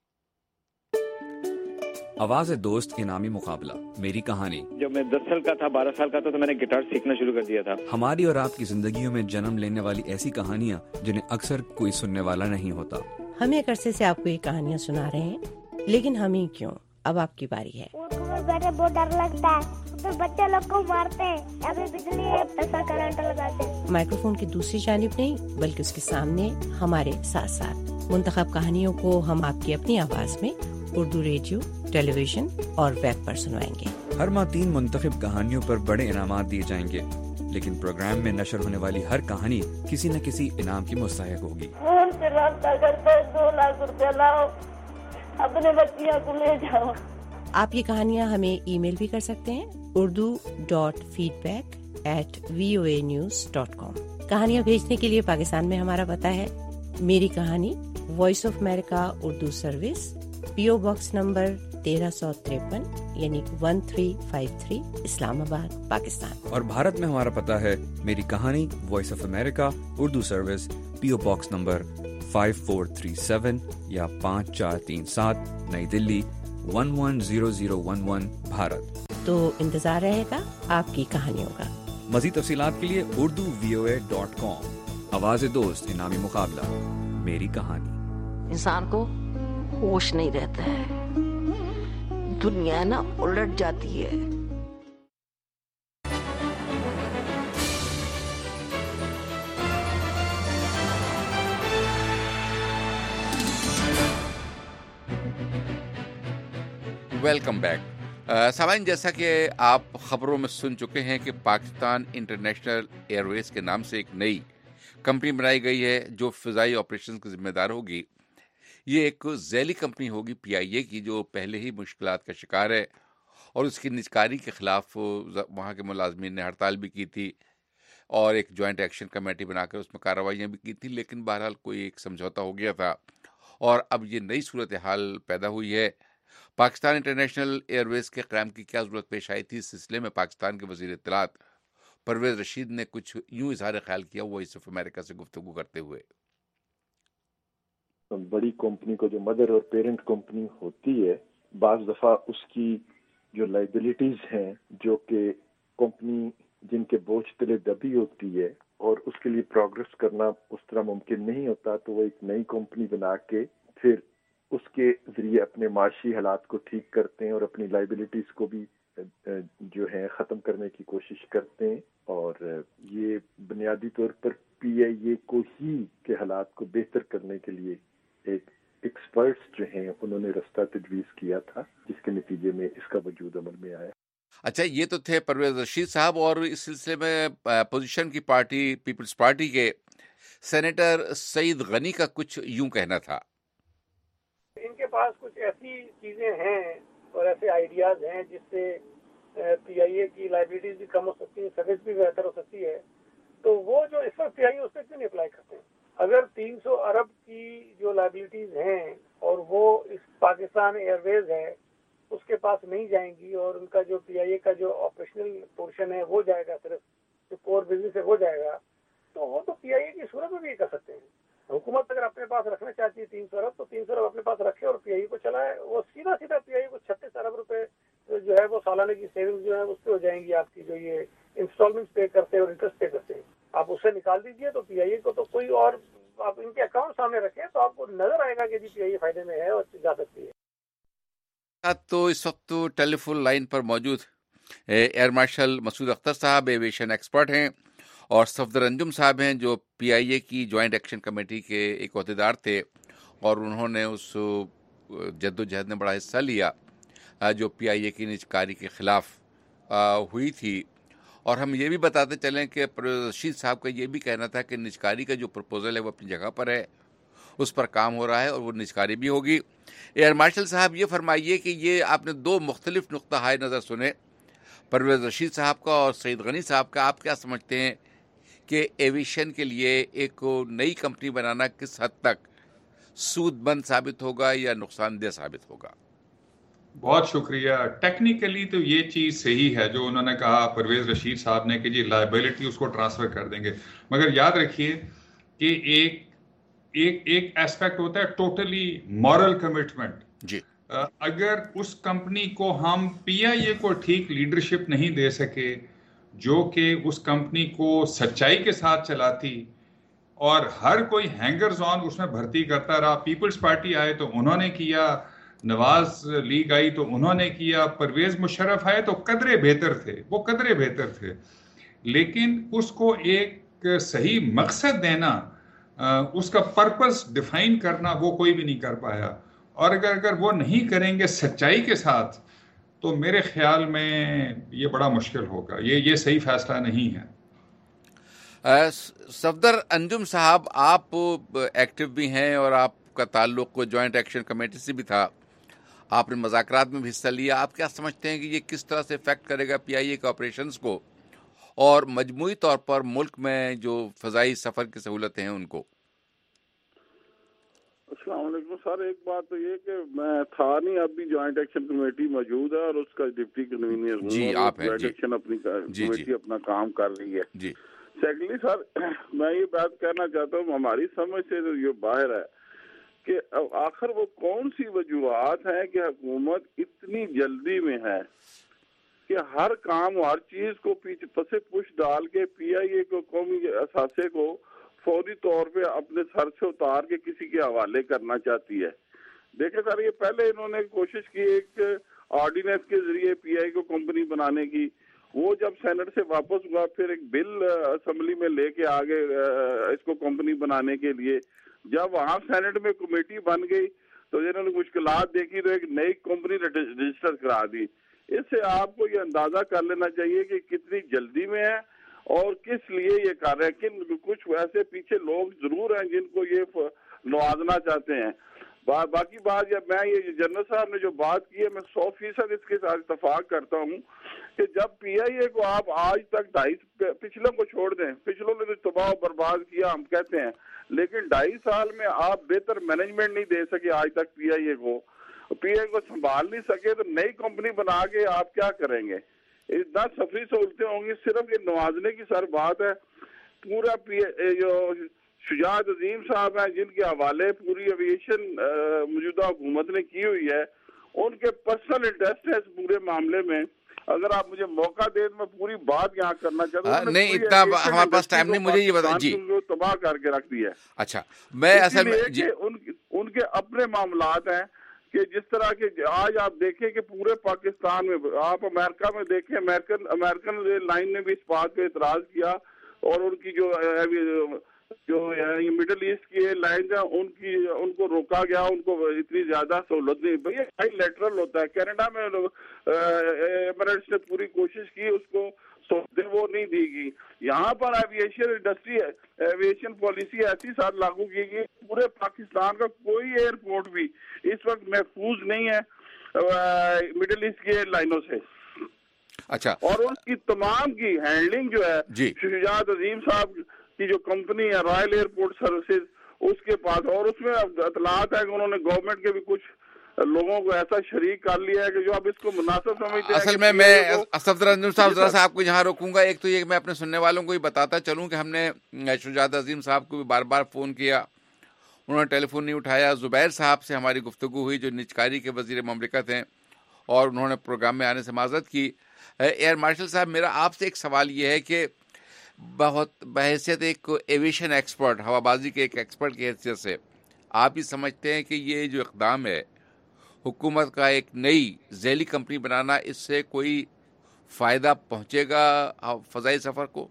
آواز دوست انعامی مقابلہ میری کہانی۔ جب میں دس سال کا تھا بارہ سال کا تھا تو میں نے گٹار سیکھنا شروع کر دیا تھا۔ ہماری اور آپ کی زندگیوں میں جنم لینے والی ایسی کہانیاں جنہیں اکثر کوئی سننے والا نہیں ہوتا۔ ہم ایک عرصے سے آپ کو یہ کہانیاں سنا رہے ہیں، لیکن ہم ہی کیوں، اب آپ کی باری ہے۔ بیٹھے بہت ڈر لگتا ہے، پھر بچے لوگ کو مارتے ہیں، ابھی بجلی ایسا کرنٹ لگاتے ہیں۔ مائکرو فون کی دوسری جانب نہیں بلکہ اس کے سامنے ہمارے ساتھ ساتھ منتخب کہانیوں کو ہم آپ کی اپنی آواز میں اردو ریڈیو، ٹیلی ویژن اور ویب پر سنوائیں گے۔ ہر ماہ تین منتخب کہانیوں پر بڑے انعامات دیے جائیں گے، لیکن پروگرام میں نشر ہونے والی ہر کہانی کسی نہ کسی انعام کی مستحق ہوگی۔ فون سے رابطہ کرتے دو لاکھ روپیہ لاؤ، اپنے بچیاں کو لے جاؤ۔ آپ یہ کہانیاں ہمیں ای میل بھی کر سکتے ہیں، Urdu dot feedback at V O A news dot com. کہانیاں بھیجنے کے لیے پاکستان میں ہمارا پتہ ہے میری کہانی، Voice of America Urdu service, P O box number تیرہ سو تریپن یعنی one three five three, Islamabad, Pakistan. اور بھارت میں ہمارا پتہ ہے میری کہانی، Voice of America Urdu service, P O box number five four three seven یا پانچ چار تین سات، New Delhi one one zero zero one one, Bharat. تو انتظار رہے گا آپ کی کہانیوں کا۔ مزید تفصیلات کے لیے Urdu V O A dot کام۔ آواز دوست انعامی مقابلہ میری کہانی۔ انسان کو ہوش نہیں رہتا ہے، دنیا نا الٹ جاتی ہے. Welcome back. سامعین، جیسا کہ آپ خبروں میں سن چکے ہیں کہ پاکستان انٹرنیشنل ایئر ویز کے نام سے ایک نئی کمپنی بنائی گئی ہے جو فضائی آپریشن کی ذمہ دار ہوگی. یہ ایک ذیلی کمپنی ہوگی پی آئی اے کی، جو پہلے ہی مشکلات کا شکار ہے اور اس کی نجکاری کے خلاف وہاں کے ملازمین نے ہڑتال بھی کی تھی اور ایک جوائنٹ ایکشن کمیٹی بنا کر اس میں کارروائیاں بھی کی تھی، لیکن بہرحال کوئی ایک سمجھوتا ہو گیا تھا اور اب یہ نئی صورتحال پیدا ہوئی ہے. پاکستان انٹرنیشنل ایئر ویز کے قیام کی کیا ضرورت پیش آئی تھی، اس سلسلے میں پاکستان کے وزیر اطلاعات پرویز رشید نے کچھ یوں اظہار خیال کیا وائس آف امریکہ سے گفتگو کرتے ہوئے. بڑی کمپنی کو جو مدر اور پیرنٹ کمپنی ہوتی ہے، بعض دفعہ اس کی جو لائبلٹیز ہیں جو کہ کمپنی جن کے بوجھ تلے دبی ہوتی ہے اور اس کے لیے پروگرس کرنا اس طرح ممکن نہیں ہوتا، تو وہ ایک نئی کمپنی بنا کے پھر اس کے ذریعے اپنے معاشی حالات کو ٹھیک کرتے ہیں اور اپنی لائبلٹیز کو بھی جو ہے ختم کرنے کی کوشش کرتے ہیں. اور یہ بنیادی طور پر پی آئی اے کو ہی کے حالات کو بہتر کرنے کے لیے ایک ایکسپرٹس جو ہیں انہوں نے رستہ تجویز کیا تھا، جس کے نتیجے میں اس کا وجود عمل میں آیا. اچھا، یہ تو تھے پرویز رشید صاحب، اور اس سلسلے میں اپوزیشن کی پارٹی پیپلز پارٹی کے سینیٹر سعید غنی کا کچھ یوں کہنا تھا. ان کے پاس کچھ ایسی چیزیں ہیں اور ایسے آئیڈیاز ہیں جس سے پی آئی اے کی لائبلٹیز بھی کم ہو سکتی ہے، سروس بھی بہتر ہو سکتی ہے. تو وہ جو اس وقت پی آئی اے اس پہ کیوں نہیں اپلائی کرتے ہیں؟ اگر تین سو ارب کی جو لائبلٹیز ہیں اور وہ اس پاکستان ایئر ویز ہے اس کے پاس نہیں جائیں گی اور ان کا جو پی آئی اے کا جو آپریشنل پورشن ہے وہ جائے گا، صرف جو کور بزنس ہے وہ جائے گا، تو وہ تو پی آئی اے کی صورت میں بھی یہ کر سکتے ہیں. حکومت اگر اپنے پاس رکھنا چاہتی ہے تین سو ارب تو تین سو ارب اپنے پاس رکھے اور پی آئی اے کو چلائے. وہ سیدھا سیدھا پی آئی اے کو چھتیس ارب روپے جو ہے وہ سالانہ کی سیونگ جو ہے اس پہ ہو جائیں گی. آپ کی جو یہ انسٹالمنٹ پے کرتے ہیں اور انٹرسٹ پے کرتے ہیں، آپ اس سے نکال دیجئے تو پی آئی اے کو تو کوئی اور آپ ان کے اکاؤنٹ سامنے رکھیں تو آپ کو نظر آئے گا کہ جی پی آئی اے فائدے میں ہے اور جا سکتی ہے. تو اس وقت ٹیلی فون لائن پر موجود ایئر مارشل مسعود اختر صاحب ایویشن ایکسپرٹ ہیں، اور صفدر انجم صاحب ہیں جو پی آئی اے کی جوائنٹ ایکشن کمیٹی کے ایک عہدیدار تھے اور انہوں نے اس جد و جہد میں بڑا حصہ لیا جو پی آئی اے کی نجکاری کے خلاف ہوئی تھی. اور ہم یہ بھی بتاتے چلیں کہ پرویز رشید صاحب کا یہ بھی کہنا تھا کہ نجکاری کا جو پرپوزل ہے وہ اپنی جگہ پر ہے، اس پر کام ہو رہا ہے اور وہ نجکاری بھی ہوگی. ایئر مارشل صاحب یہ فرمائیے کہ یہ آپ نے دو مختلف نقطہ ہائے نظر سنے، پرویز رشید صاحب کا اور سعید غنی صاحب کا. آپ کیا سمجھتے ہیں کہ ایویشن کے لیے ایک نئی کمپنی بنانا کس حد تک سود بند ثابت ہوگا یا نقصان دہ ثابت ہوگا؟ بہت شکریہ. ٹیکنیکلی تو یہ چیز صحیح ہے جو انہوں نے کہا پرویز رشید صاحب نے کہ جی لائبلٹی اس کو ٹرانسفر کر دیں گے، مگر یاد رکھیے کہ ایک ایک ایک ایسپیکٹ ہوتا ہے ٹوٹلی مورل کمٹمنٹ. جی اگر اس کمپنی کو ہم پی آئی اے کو ٹھیک لیڈرشپ نہیں دے سکے جو کہ اس کمپنی کو سچائی کے ساتھ چلاتی اور ہر کوئی ہینگرز آن اس میں بھرتی کرتا رہا، پیپلز پارٹی آئے تو انہوں نے کیا، نواز لیگ آئی تو انہوں نے کیا، پرویز مشرف آئے تو قدرے بہتر تھے، وہ قدرے بہتر تھے، لیکن اس کو ایک صحیح مقصد دینا، اس کا پرپس ڈیفائن کرنا وہ کوئی بھی نہیں کر پایا. اور اگر اگر وہ نہیں کریں گے سچائی کے ساتھ تو میرے خیال میں یہ بڑا مشکل ہوگا، یہ یہ صحیح فیصلہ نہیں ہے. صفدر انجم صاحب، آپ ایکٹیو بھی ہیں اور آپ کا تعلق جوائنٹ ایکشن کمیٹی سے بھی تھا، آپ نے مذاکرات میں بھی حصہ لیا. آپ کیا سمجھتے ہیں کہ یہ کس طرح سے افیکٹ کرے گا پی آئی اے کے آپریشنز کو اور مجموعی طور پر ملک میں جو فضائی سفر کی سہولتیں ہیں ان کو؟ السلام علیکم سر. ایک بات تو یہ کہ میں تھا نہیں، اب بھی جوائنٹ ایکشن کمیٹی موجود ہے اور اس کا ڈپٹی کنوینر ہوں. جی آپ ہیں. جوائنٹ ایکشن اپنی کمیٹی اپنا کام کر رہی ہے. جی سیکنڈلی سر میں یہ بات کہنا چاہتا ہوں، ہماری سمجھ سے یہ باہر ہے کہ آخر وہ کون سی وجوہات ہیں کہ حکومت اتنی جلدی میں ہے کہ ہر کام ہر چیز کو پیچھے پسے پش ڈال کے پی آئی اے کو قومی اثاثے کو فوری طور پہ اپنے سر سے اتار کے کسی کے حوالے کرنا چاہتی ہے. دیکھیں سر، یہ پہلے انہوں نے کوشش کی ایک آرڈیننس کے ذریعے پی آئی کو کمپنی بنانے کی. وہ جب سینٹ سے واپس ہوا پھر ایک بل اسمبلی میں لے کے آگے اس کو کمپنی بنانے کے لیے. جب وہاں سینٹ میں کمیٹی بن گئی تو انہوں نے مشکلات دیکھی تو ایک نئی کمپنی رجسٹر کرا دی. اس سے آپ کو یہ اندازہ کر لینا چاہیے کہ کتنی جلدی میں ہے اور کس لیے یہ کر رہے ہیں. کہ کچھ ویسے پیچھے لوگ ضرور ہیں جن کو یہ نوازنا چاہتے ہیں. با, باقی بات جب میں یہ جنرل صاحب نے جو بات کی ہے میں سو فیصد اس کے ساتھ اتفاق کرتا ہوں کہ جب پی آئی اے کو آپ آج تک ڈھائی پچھلوں کو چھوڑ دیں, پچھلوں نے تو تباہ و برباد کیا ہم کہتے ہیں, لیکن ڈھائی سال میں آپ بہتر مینجمنٹ نہیں دے سکے آج تک پی آئی اے کو, پی آئی اے کو سنبھال نہیں سکے تو نئی کمپنی بنا کے آپ کیا کریں گے؟ اتنا سفری سہولتیں ہوں گی. صرف یہ نوازنے کی سر بات ہے. پورا پی جو شجاعت عظیم صاحب ہیں جن کے حوالے پوری ایویشن موجودہ حکومت نے کی ہوئی ہے, ان کے پرسنل انٹرسٹ ہے اس پورے معاملے میں. اگر آپ مجھے موقع دیں تو میں پوری بات یہاں کرنا چاہتا ہوں. نہیں اتنا ہمارے پاس ٹائم نہیں, مجھے یہ بتا جی تباہ کر کے رکھ دیا ہے. اچھا میں اصل میں جی ان کے اپنے معاملات ہیں کہ جس طرح کے آج آپ دیکھیں کہ پورے پاکستان میں, آپ امریکہ میں دیکھیں, امریکن امریکن ریل لائن نے بھی اس بات پہ اعتراض کیا اور ان کی جو جو مڈل ایسٹ کی لائنز ہیں ان کی ان کو روکا گیا, ان کو اتنی زیادہ سہولت نہیں. بھئی ہائی لیٹرل ہوتا ہے. کینیڈا میں ایمریٹس نے پوری کوشش کی, اس کو سہولتیں وہ نہیں دی گی. یہاں پر ایویشن انڈسٹری ایویشن پالیسی ایسی ساتھ لاگو کی گئی, پورے پاکستان کا کوئی ایئرپورٹ بھی اس وقت محفوظ نہیں ہے مڈل ایسٹ کی لائنوں سے. اچھا اور ان کی تمام کی ہینڈلنگ جو ہے جی شجاعت عظیم صاحب کی جو کمپنی ہے رائل ایئرپورٹ سروسز اس کے پاس, اور اس میں اطلاعات ہے کہ انہوں نے گورنمنٹ کے بھی کچھ لوگوں کو ایسا شریک کر لیا ہے کہ جو اب اس کو مناسب سمجھتے ہیں. اصل میں میں صفدر انجم صاحب ذرا سا آپ کو یہاں روکوں گا. ایک تو یہ میں اپنے سننے والوں کو ہی بتاتا چلوں کہ ہم نے شجاعت عظیم صاحب کو بھی بار بار فون کیا, انہوں نے ٹیلی فون نہیں اٹھایا. زبیر صاحب سے ہماری گفتگو ہوئی جو نجکاری کے وزیر مملکت ہیں, اور انہوں نے پروگرام میں آنے سے معذرت کی. ایئر مارشل صاحب میرا آپ سے ایک سوال یہ ہے کہ بہت بحیثیت ایک ایویشن ایکسپرٹ, ہوا بازی کے ایک ایکسپرٹ کی حیثیت سے آپ ہی سمجھتے ہیں کہ یہ جو اقدام ہے حکومت کا ایک نئی ذیلی کمپنی بنانا, اس سے کوئی فائدہ پہنچے گا فضائی سفر کو؟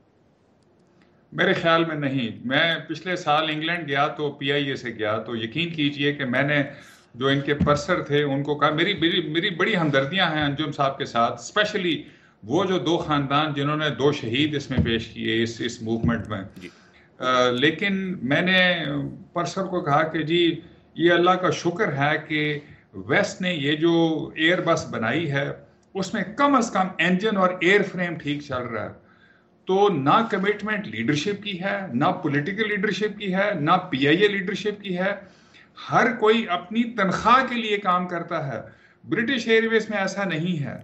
میرے خیال میں نہیں. میں پچھلے سال انگلینڈ گیا تو پی آئی اے سے گیا, تو یقین کیجئے کہ میں نے جو ان کے پرسر تھے ان کو کہا میری میری میری بڑی ہمدردیاں ہیں انجم صاحب کے ساتھ, اسپیشلی وہ جو دو خاندان جنہوں نے دو شہید اس میں پیش کیے اس اس موومنٹ میں. آ, لیکن میں نے پرسر کو کہا کہ جی یہ اللہ کا شکر ہے کہ ویسٹ نے یہ جو ایئر بس بنائی ہے اس میں کم از کم انجن اور ایئر فریم ٹھیک چل رہا ہے. تو نہ کمٹمنٹ لیڈرشپ کی ہے, نہ پولیٹیکل لیڈرشپ کی ہے, نہ پی آئی اے لیڈرشپ کی ہے. ہر کوئی اپنی تنخواہ کے لیے کام کرتا ہے. برٹش ایئر ویز میں ایسا نہیں ہے,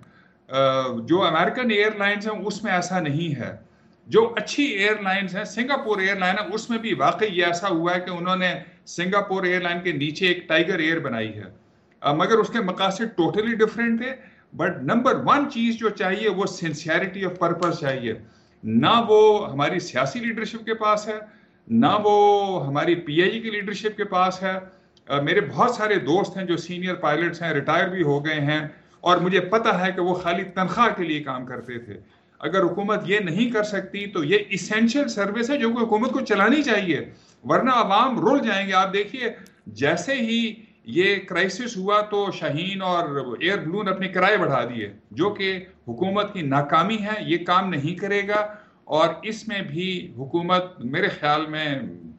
جو امریکن ایئر لائنز ہیں اس میں ایسا نہیں ہے. جو اچھی ایئر لائنز ہیں, سنگاپور ایئر لائن ہے, اس میں بھی واقعی یہ ایسا ہوا ہے کہ انہوں نے سنگاپور ایئر لائن کے نیچے ایک ٹائیگر ایئر بنائی ہے, مگر اس کے مقاصد ٹوٹلی ڈفرینٹ تھے. بٹ نمبر ون چیز جو چاہیے وہ سنسیئرٹی آف پرپز چاہیے. نہ وہ ہماری سیاسی لیڈرشپ کے پاس ہے, نہ وہ ہماری پی آئی کی لیڈرشپ کے پاس ہے. میرے بہت سارے دوست ہیں جو سینئر پائلٹس ہیں, ریٹائر بھی ہو گئے ہیں, اور مجھے پتہ ہے کہ وہ خالی تنخواہ کے لیے کام کرتے تھے. اگر حکومت یہ نہیں کر سکتی تو یہ ایسینشل سروس ہے جو کہ حکومت کو چلانی چاہیے, ورنہ عوام رول جائیں گے. آپ دیکھیے جیسے ہی یہ کرائسس ہوا تو شاہین اور ایئر بلون اپنے کرائے بڑھا دیے, جو کہ حکومت کی ناکامی ہے. یہ کام نہیں کرے گا اور اس میں بھی حکومت میرے خیال میں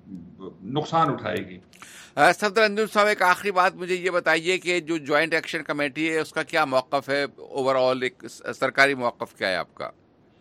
نقصان اٹھائے گی. صفدر انجم صاحب ایک آخری بات مجھے یہ بتائیے کہ جو جوائنٹ ایکشن کمیٹی ہے اس کا کیا موقف ہے, اوور آل ایک سرکاری موقف کیا ہے آپ کا؟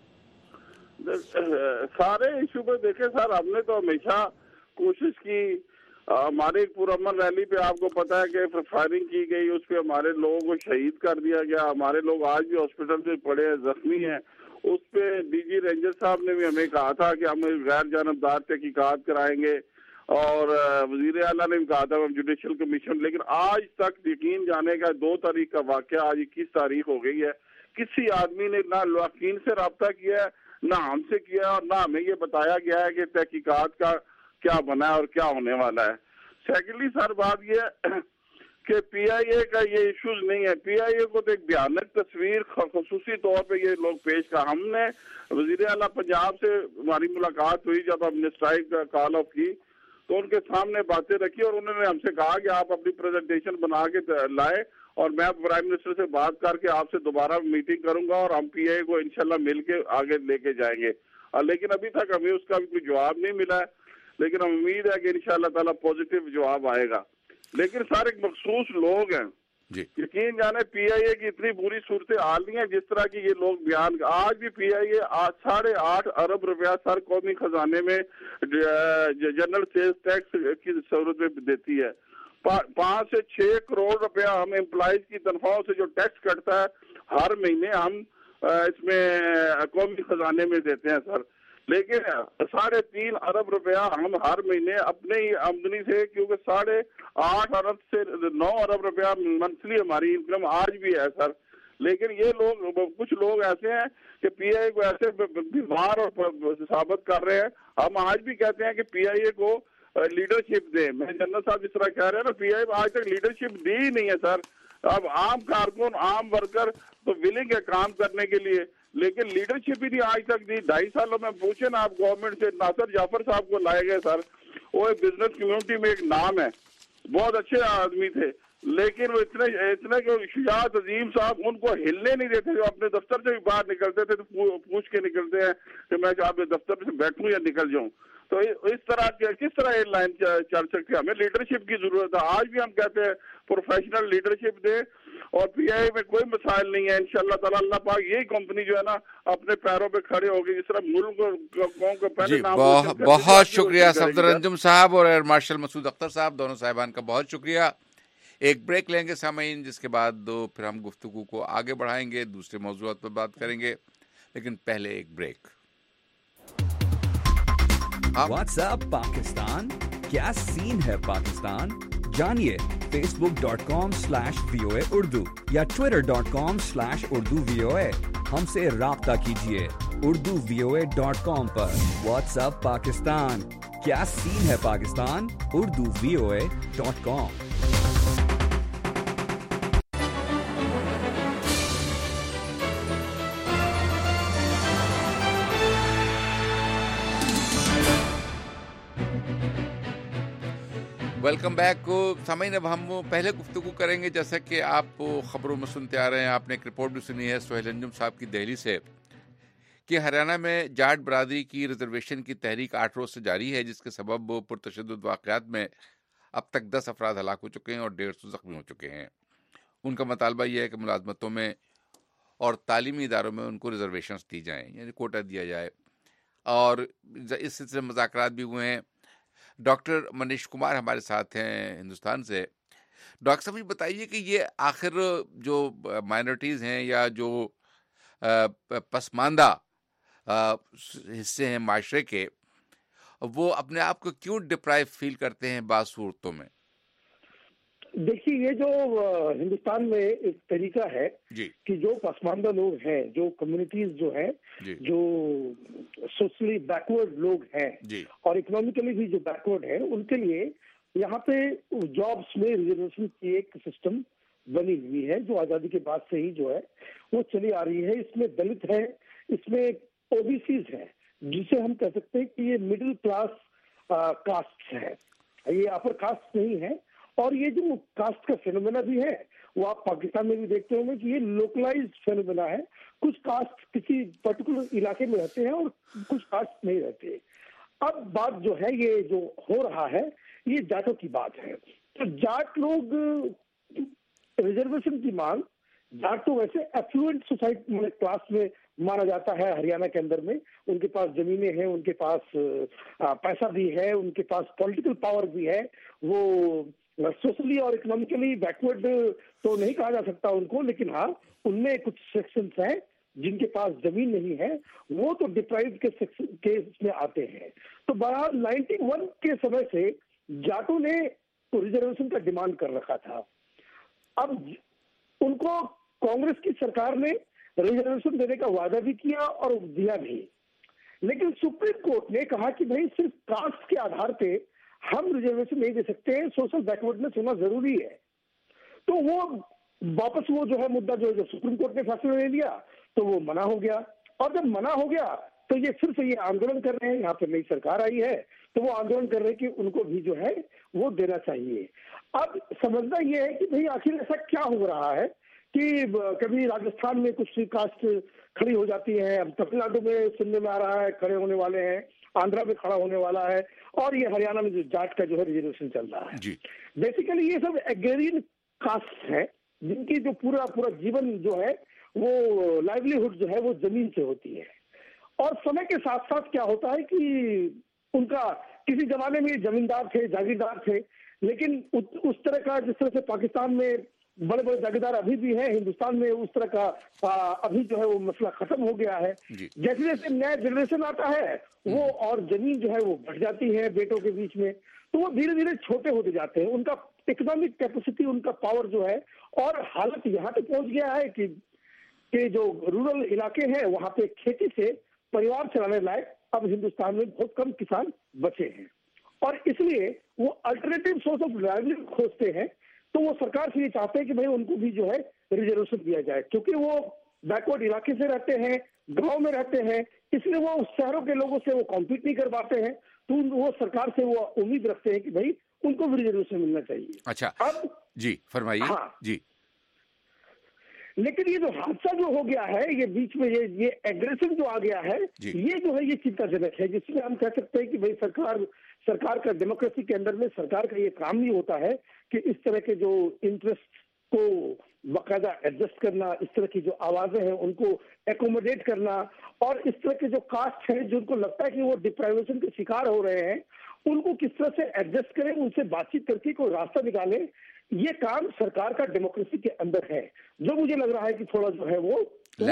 سارے ایشو پہ دیکھیں سر, ہم نے تو ہمیشہ کوشش کی. ہمارے پرامن ریلی پہ آپ کو پتا ہے کہ فائرنگ کی گئی, اس پہ ہمارے لوگوں کو شہید کر دیا گیا. ہمارے لوگ آج بھی ہاسپٹل سے پڑے ہیں, زخمی ہیں. اس پہ ڈی جی رینجر صاحب نے بھی ہمیں کہا تھا کہ ہم غیر جانبدار تحقیقات کرائیں گے, اور وزیر اعلیٰ نے بھی کہا تھا ہم جوڈیشل کمیشن. لیکن آج تک یقین جانے کا دو تاریخ کا واقعہ, آج اکیس تاریخ ہو گئی ہے, کسی آدمی نے نہ لاقین سے رابطہ کیا ہے, نہ ہم سے کیا, اور نہ ہمیں یہ بتایا گیا ہے کہ تحقیقات کا کیا بنا ہے اور کیا ہونے والا ہے. سیکنڈلی سر بات یہ ہے کہ پی آئی اے کا یہ ایشوز نہیں ہے. پی آئی اے کو تو ایک بھیانک تصویر خصوصی طور پہ یہ لوگ پیش کر. ہم نے وزیر اعلیٰ پنجاب سے ہماری ملاقات ہوئی جب ہم نے اسٹرائک کا کال آف کی تو ان کے سامنے باتیں رکھی اور انہوں نے ہم سے کہا کہ آپ اپنی پریزنٹیشن بنا کے لائے اور میں پرائم منسٹر سے بات کر کے آپ سے دوبارہ میٹنگ کروں گا اور ہم پی آئی اے کو انشاءاللہ مل کے آگے لے کے جائیں گے. لیکن ابھی تک ہمیں اس کا بھی کوئی جواب نہیں ملا ہے, لیکن ہم امید ہے کہ انشاءاللہ تعالیٰ پازیٹیو جواب آئے گا. لیکن سارے مخصوص لوگ ہیں جی. یقین جانے پی آئی اے کی اتنی بری صورت حال نہیں ہے جس طرح کی یہ لوگ بیان. آج بھی پی آئی اے ساڑھے آٹھ ارب روپیہ سر قومی خزانے میں جنرل سیلز ٹیکس کی صورت میں دیتی ہے. پانچ سے چھ کروڑ روپیہ ہم امپلائیز کی تنخواہوں سے جو ٹیکس کٹتا ہے ہر مہینے ہم اس میں قومی خزانے میں دیتے ہیں سر. لیکن ساڑھے تین ارب روپیہ ہم ہر مہینے اپنے ہی آمدنی سے, کیونکہ ساڑھے آٹھ ارب سے نو ارب روپیہ منتھلی ہماری انکم آج بھی ہے سر. لیکن یہ لوگ کچھ لوگ ایسے ہیں کہ پی آئی اے کو ایسے بیمار اور ثابت کر رہے ہیں. ہم آج بھی کہتے ہیں کہ پی آئی اے کو لیڈرشپ دیں. میں جنرل صاحب اس طرح کہہ رہے ہیں نا, پی آئی اے آج تک لیڈرشپ دی ہی نہیں ہے سر. اب عام کارکن عام ورکر تو ولنگ ہے کام کرنے کے لیے, لیکن لیڈرشپ ہی نہیں آج تک دی. ڈھائی سالوں میں پوچھیں نا آپ گورنمنٹ سے. ناصر جعفر صاحب کو لائے گئے سر, وہ بزنس کمیونٹی میں ایک نام ہے, بہت اچھے آدمی تھے, لیکن وہ اتنے اتنے کہ شجاعت عظیم صاحب ان کو ہلنے نہیں دیتے. جو اپنے دفتر سے بھی باہر نکلتے تھے تو پوچھ کے نکلتے ہیں کہ میں آپ دفتر سے بیٹھوں یا نکل جاؤں. تو اس طرح کس طرح ایئر لائن چل سکتے ہیں؟ ہمیں لیڈرشپ کی ضرورت ہے. آج بھی ہم کہتے ہیں پروفیشنل لیڈرشپ دے, اور پی آئی اے میں کوئی مسائل نہیں ہے. انشاءاللہ تعالیٰ اللہ پاک یہی کمپنی جو ہے نا اپنے پیروں پہ کھڑے ہوگی, جس طرح ملک اور قوم کو پہلے نام. بہت شکریہ صفدر انجم صاحب اور ایئر مارشل مسعود اختر صاحب, دونوں صاحبان کا بہت شکریہ. ایک بریک لیں گے سامعین, جس کے بعد پھر ہم گفتگو کو آگے بڑھائیں گے, دوسرے موضوعات پر بات کریں گے, لیکن پہلے ایک بریک. واٹس ایپ پاکستان, کیا سین ہے پاکستان؟ جانیے Facebook dot com slash V O A Urdu یا Twitter dot com slash Urdu V O A. ہم سے رابطہ کیجیے Urdu V O A dot com پر. واٹس ایپ پاکستان, کیا سین ہے Pakistan? Urdu V O A dot com. Welcome back. سامعین, اب ہم پہلے گفتگو کریں گے, جیسا کہ آپ خبروں میں سنتے آ رہے ہیں, آپ نے ایک رپورٹ بھی سنی ہے سہیل انجم صاحب کی دہلی سے, کہ ہریانہ میں جاٹ برادری کی ریزرویشن کی تحریک آٹھ روز سے جاری ہے, جس کے سبب پرتشدد واقعات میں اب تک دس افراد ہلاک ہو چکے ہیں اور ڈیڑھ سو زخمی ہو چکے ہیں. ان کا مطالبہ یہ ہے کہ ملازمتوں میں اور تعلیمی اداروں میں ان کو ریزرویشنز دی جائیں, یعنی کوٹا دیا جائے. اور اس سلسلے میں مذاکرات بھی ہوئے ہیں. ڈاکٹر منیش کمار ہمارے ساتھ ہیں ہندوستان سے. ڈاکٹر صاحب, یہ بتائیے کہ یہ آخر جو مائنورٹیز ہیں یا جو پسماندہ حصے ہیں معاشرے کے, وہ اپنے آپ کو کیوں ڈپرائیو فیل کرتے ہیں بعض صورتوں میں؟ دیکھیے, یہ جو ہندوستان میں ایک طریقہ ہے جی کہ جو پسماندہ لوگ ہیں, جو کمیونٹیز جو ہیں, جو سوشلی بیکورڈ لوگ ہیں جی, اور اکنامیکلی بھی جو بیکورڈ ہیں, ان کے لیے یہاں پہ جابس میں ریزرویشن کی ایک سسٹم بنی ہوئی ہے جو آزادی کے بعد سے ہی جو ہے وہ چلی آ رہی ہے. اس میں دلت ہے, اس میں او بی سیز ہیں, جسے ہم کہہ سکتے ہیں کہ یہ مڈل کلاس کاسٹ ہے, یہ اپر کاسٹ نہیں ہے. اور یہ جو کاسٹ کا فینومینا بھی ہے وہ آپ پاکستان میں بھی دیکھتے ہوں گے کہ یہ لوکلائزڈ فینومینا ہے. کچھ کاسٹ کسی پرٹیکولر علاقے میں رہتے ہیں اور کچھ کاسٹ نہیں رہتے. اب بات جو ہے یہ جو ہو رہا ہے یہ جاٹوں کی بات ہے. تو جاٹ لوگ ریزرویشن کی مانگ, جاٹ تو ویسے ایفلوئنٹ سوسائٹی کلاس میں مانا جاتا ہے ہریانہ کے اندر میں. ان کے پاس زمینیں ہیں, ان کے پاس پیسہ بھی ہے, ان کے پاس پولیٹیکل پاور بھی ہے. وہ سوشلی اور اکنامیکلی بیکورڈ تو نہیں کہا جا سکتا ان کو, لیکن ہاں ان میں کچھ سیکشنز ہیں جن کے پاس زمین نہیں ہے, وہ تو ڈپرائیوڈ کے کیس میں آتے ہیں. تو بہرحال نائنٹی ون کے سمے سے جاٹوں نے ریزرویشن کا ڈیمانڈ کر رکھا تھا. اب ان کو کانگریس کی سرکار نے ریزرویشن دینے کا وعدہ بھی کیا اور دیا بھی, لیکن سپریم کورٹ نے کہا کہ بھائی صرف کاسٹ کے آدھار پہ ہم ریزرویشن نہیں دے سکتے ہیں, سوشل بیکورڈنس ہونا ضروری ہے. تو وہ واپس وہ جو ہے مدعا جو ہے سپریم کورٹ نے فیصلہ لے لیا تو وہ منع ہو گیا، اور جب منع ہو گیا تو یہ پھر سے یہ آندولن کر رہے ہیں، یہاں پہ نئی سرکار آئی ہے تو وہ آندولن کر رہے ہیں کہ ان کو بھی جو ہے وہ دینا چاہیے۔ اب سمجھنا یہ ہے کہ بھئی آخر ایسا کیا ہو رہا ہے کہ کبھی راجستھان میں کچھ کاسٹ کھڑی ہو جاتی ہے، اب تمل ناڈو میں سننے میں آ رہا ہے کھڑے ہونے والے ہیں، آندھرا میں کھڑا ہونے والا ہے، اور یہ ہریانہ میں جو جاٹ کا جو ہے ریزرویشن چل رہا ہے۔ بیسیکلی یہ سب ایگریرین کاسٹ ہیں جن کی جو پورا پورا جیون جو ہے وہ لائیولیہڈ جو ہے وہ زمین سے ہوتی ہے، اور سمے کے ساتھ ساتھ کیا ہوتا ہے کہ ان کا کسی زمانے میں زمیندار تھے، جاگیردار تھے، لیکن اس طرح کا جس طرح سے پاکستان میں بڑے بڑے جاگیردار ابھی بھی ہیں، ہندوستان میں اس طرح کا ابھی جو ہے وہ مسئلہ ختم ہو گیا ہے۔ جیسے جیسے نیا جنریشن آتا ہے وہ اور زمین جو ہے وہ بڑھ جاتی ہے بیٹوں کے بیچ میں، تو وہ دھیرے دھیرے چھوٹے ہوتے جاتے ہیں، ان کا اکنامک کیپیسٹی، ان کا پاور جو ہے، اور حالت یہاں تک پہنچ گیا ہے کہ کہ جو رورل علاقے ہیں وہاں پہ کھیتی سے پریوار چلانے لائق اب ہندوستان میں بہت کم کسان بچے ہیں، اور اس لیے وہ الٹرنیٹیو سورس آف لائیولیہڈ کھوجتے ہیں۔ تو وہ سرکار سے یہ چاہتے ہیں کہ بھئی ان کو بھی جو ہے ریزرویشن دیا جائے، کیونکہ وہ بیکورڈ علاقے سے رہتے ہیں، گاؤں میں رہتے ہیں، اس لیے وہ شہروں کے لوگوں سے وہ کمپیٹ نہیں کر پاتے ہیں، تو وہ سرکار سے وہ امید رکھتے ہیں کہ بھئی ان کو بھی ریزرویشن ملنا چاہیے۔ اچھا اب جی فرمائیے۔ ہاں جی لیکن یہ جو حادثہ جو ہو گیا ہے، یہ بیچ میں یہ یہ ایگریشن جو آ گیا ہے، یہ جو ہے یہ چنتا جنک ہے، جس میں ہم کہہ سکتے ہیں کہ بھئی سرکار سرکار کا ڈیموکریسی کے اندر میں سرکار کا یہ کام نہیں ہوتا ہے کہ اس طرح کے جو انٹرسٹ کو باقاعدہ ایڈجسٹ کرنا، اس طرح کی جو آوازیں ہیں ان کو ایکوموڈیٹ کرنا، اور اس طرح کے جو کاسٹ ہیں جن کو لگتا ہے کہ وہ ڈپرائیویشن کے شکار ہو رہے ہیں ان کو کس طرح سے ایڈجسٹ کریں، ان سے بات چیت کر کے کوئی راستہ نکالیں، یہ کام سرکار کا ڈیموکریسی کے اندر ہے، جو مجھے لگ رہا ہے کہ تھوڑا جو ہے وہ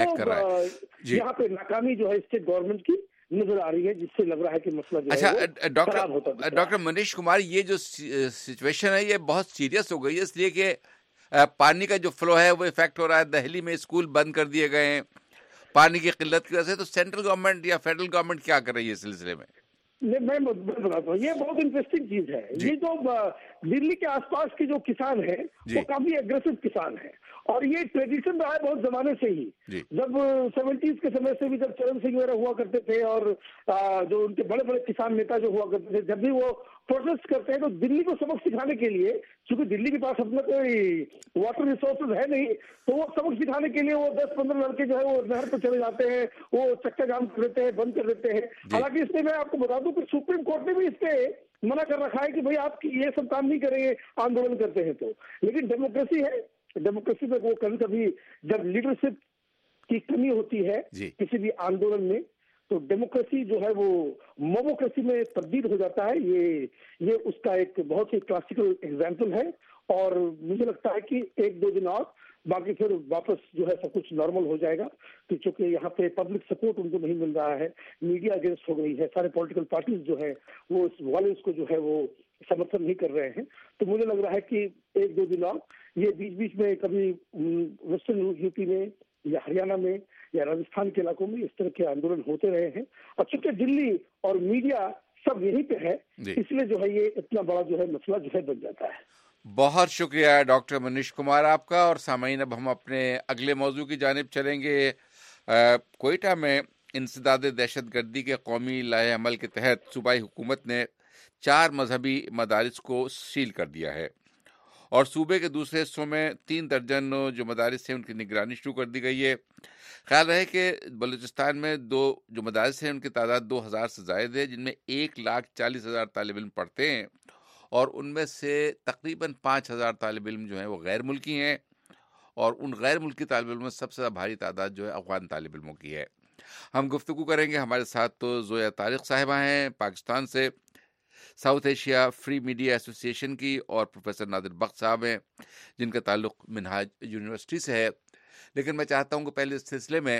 یہاں پہ ناکامی جو ہے اسٹیٹ گورنمنٹ کی نظر آ رہی ہے، جس سے لگ رہا ہے کہ مسئلہ جو اچھا ہے ڈاکٹر ڈاکٹر منیش کمار، یہ جو سچویشن ہے یہ بہت سیریس ہو گئی ہے، اس لیے کہ پانی کا جو فلو ہے وہ افیکٹ ہو رہا ہے، دہلی میں اسکول بند کر دیے گئے ہیں پانی کی قلت کی وجہ سے، تو سینٹرل گورنمنٹ یا فیڈرل گورنمنٹ کیا کر رہی ہے اس سلسلے میں؟ میں بتاتا ہوں، یہ بہت انٹرسٹنگ چیز ہے۔ یہ جو دلی کے آس پاس کے جو کسان ہیں وہ کافی اگریسو کسان ہیں، اور یہ ٹریڈیشن رہا ہے بہت زمانے سے ہی، جب سیونٹیز کے سمے سے بھی جب چرن سنگھ وغیرہ ہوا کرتے تھے، اور جو ان کے بڑے بڑے کسان نیتا جو ہوا کرتے تھے، جب بھی وہ پروٹیسٹ کرتے ہیں تو دلی کو سبق سکھانے کے لیے، چونکہ دلی کے پاس اپنا کوئی واٹر ریسورسز ہے نہیں، تو وہ سبق سکھانے کے لیے وہ دس پندرہ لڑکے جو ہے وہ نہر پہ چلے جاتے ہیں، وہ چکا جام کر دیتے ہیں، بند کر دیتے ہیں۔ حالانکہ اس میں میں آپ کو بتا دوں کہ سپریم کورٹ نے بھی اس پہ منع کر رکھا ہے کہ بھئی آپ یہ سب کام نہیں کریں گے آندولن کرتے ہیں تو، لیکن ڈیموکریسی ہے، ڈیموکریسی میں وہ کبھی کبھی جب لیڈرشپ کی کمی ہوتی ہے کسی بھی آندولن میں تو ڈیموکریسی جو ہے وہ موموکریسی میں تبدیل ہو جاتا ہے۔ یہ یہ اس کا ایک بہت ہی کلاسیکل ایگزامپل ہے، اور مجھے لگتا ہے کہ ایک دو دن اور باقی پھر واپس جو ہے سب کچھ نارمل ہو جائے گا، کہ چونکہ یہاں پہ پبلک سپورٹ ان کو نہیں مل رہا ہے، میڈیا اگینسٹ ہو گئی ہے، سارے پولیٹیکل پارٹیز جو ہے وہ اس وائلنس کو جو ہے وہ سمرتھن نہیں کر رہے ہیں، تو مجھے لگ رہا ہے کہ ایک دو دن اور یہ بیچ بیچ میں کبھی ویسٹرن یو پی میں یا ہریانہ میں یا راجستھان کے علاقوں میں اس طرح کے آندولن ہوتے رہے ہیں، اور چونکہ دلی اور میڈیا سب یہیں پہ ہے اس لیے جو ہے یہ اتنا بڑا جو ہے مسئلہ جو ہے بن جاتا ہے۔ بہت شکریہ ڈاکٹر منیش کمار آپ کا، اور سامعین اب ہم اپنے اگلے موضوع کی جانب چلیں گے۔ کوئٹہ میں انسداد دہشت گردی کے قومی لائحہ عمل کے تحت صوبائی حکومت نے چار مذہبی مدارس کو سیل کر دیا ہے، اور صوبے کے دوسرے حصوں میں تین درجن جو مدارس ہیں ان کی نگرانی شروع کر دی گئی ہے۔ خیال رہے کہ بلوچستان میں دو جو مدارس ہیں ان کی تعداد دو ہزار سے زائد ہے، جن میں ایک لاکھ چالیس ہزار طالب علم پڑھتے ہیں، اور ان میں سے تقریباً پانچ ہزار طالب علم جو ہیں وہ غیر ملکی ہیں، اور ان غیر ملکی طالب علموں میں سب سے زیادہ بھاری تعداد جو ہے افغان طالب علموں کی ہے۔ ہم گفتگو کریں گے، ہمارے ساتھ تو زویا طارق صاحبہ ہیں پاکستان سے، ساؤتھ ایشیا فری میڈیا ایسوسی ایشن کی، اور پروفیسر نادر بخت صاحب ہیں جن کا تعلق منہاج یونیورسٹی سے ہے۔ لیکن میں چاہتا ہوں کہ پہلے اس سلسلے میں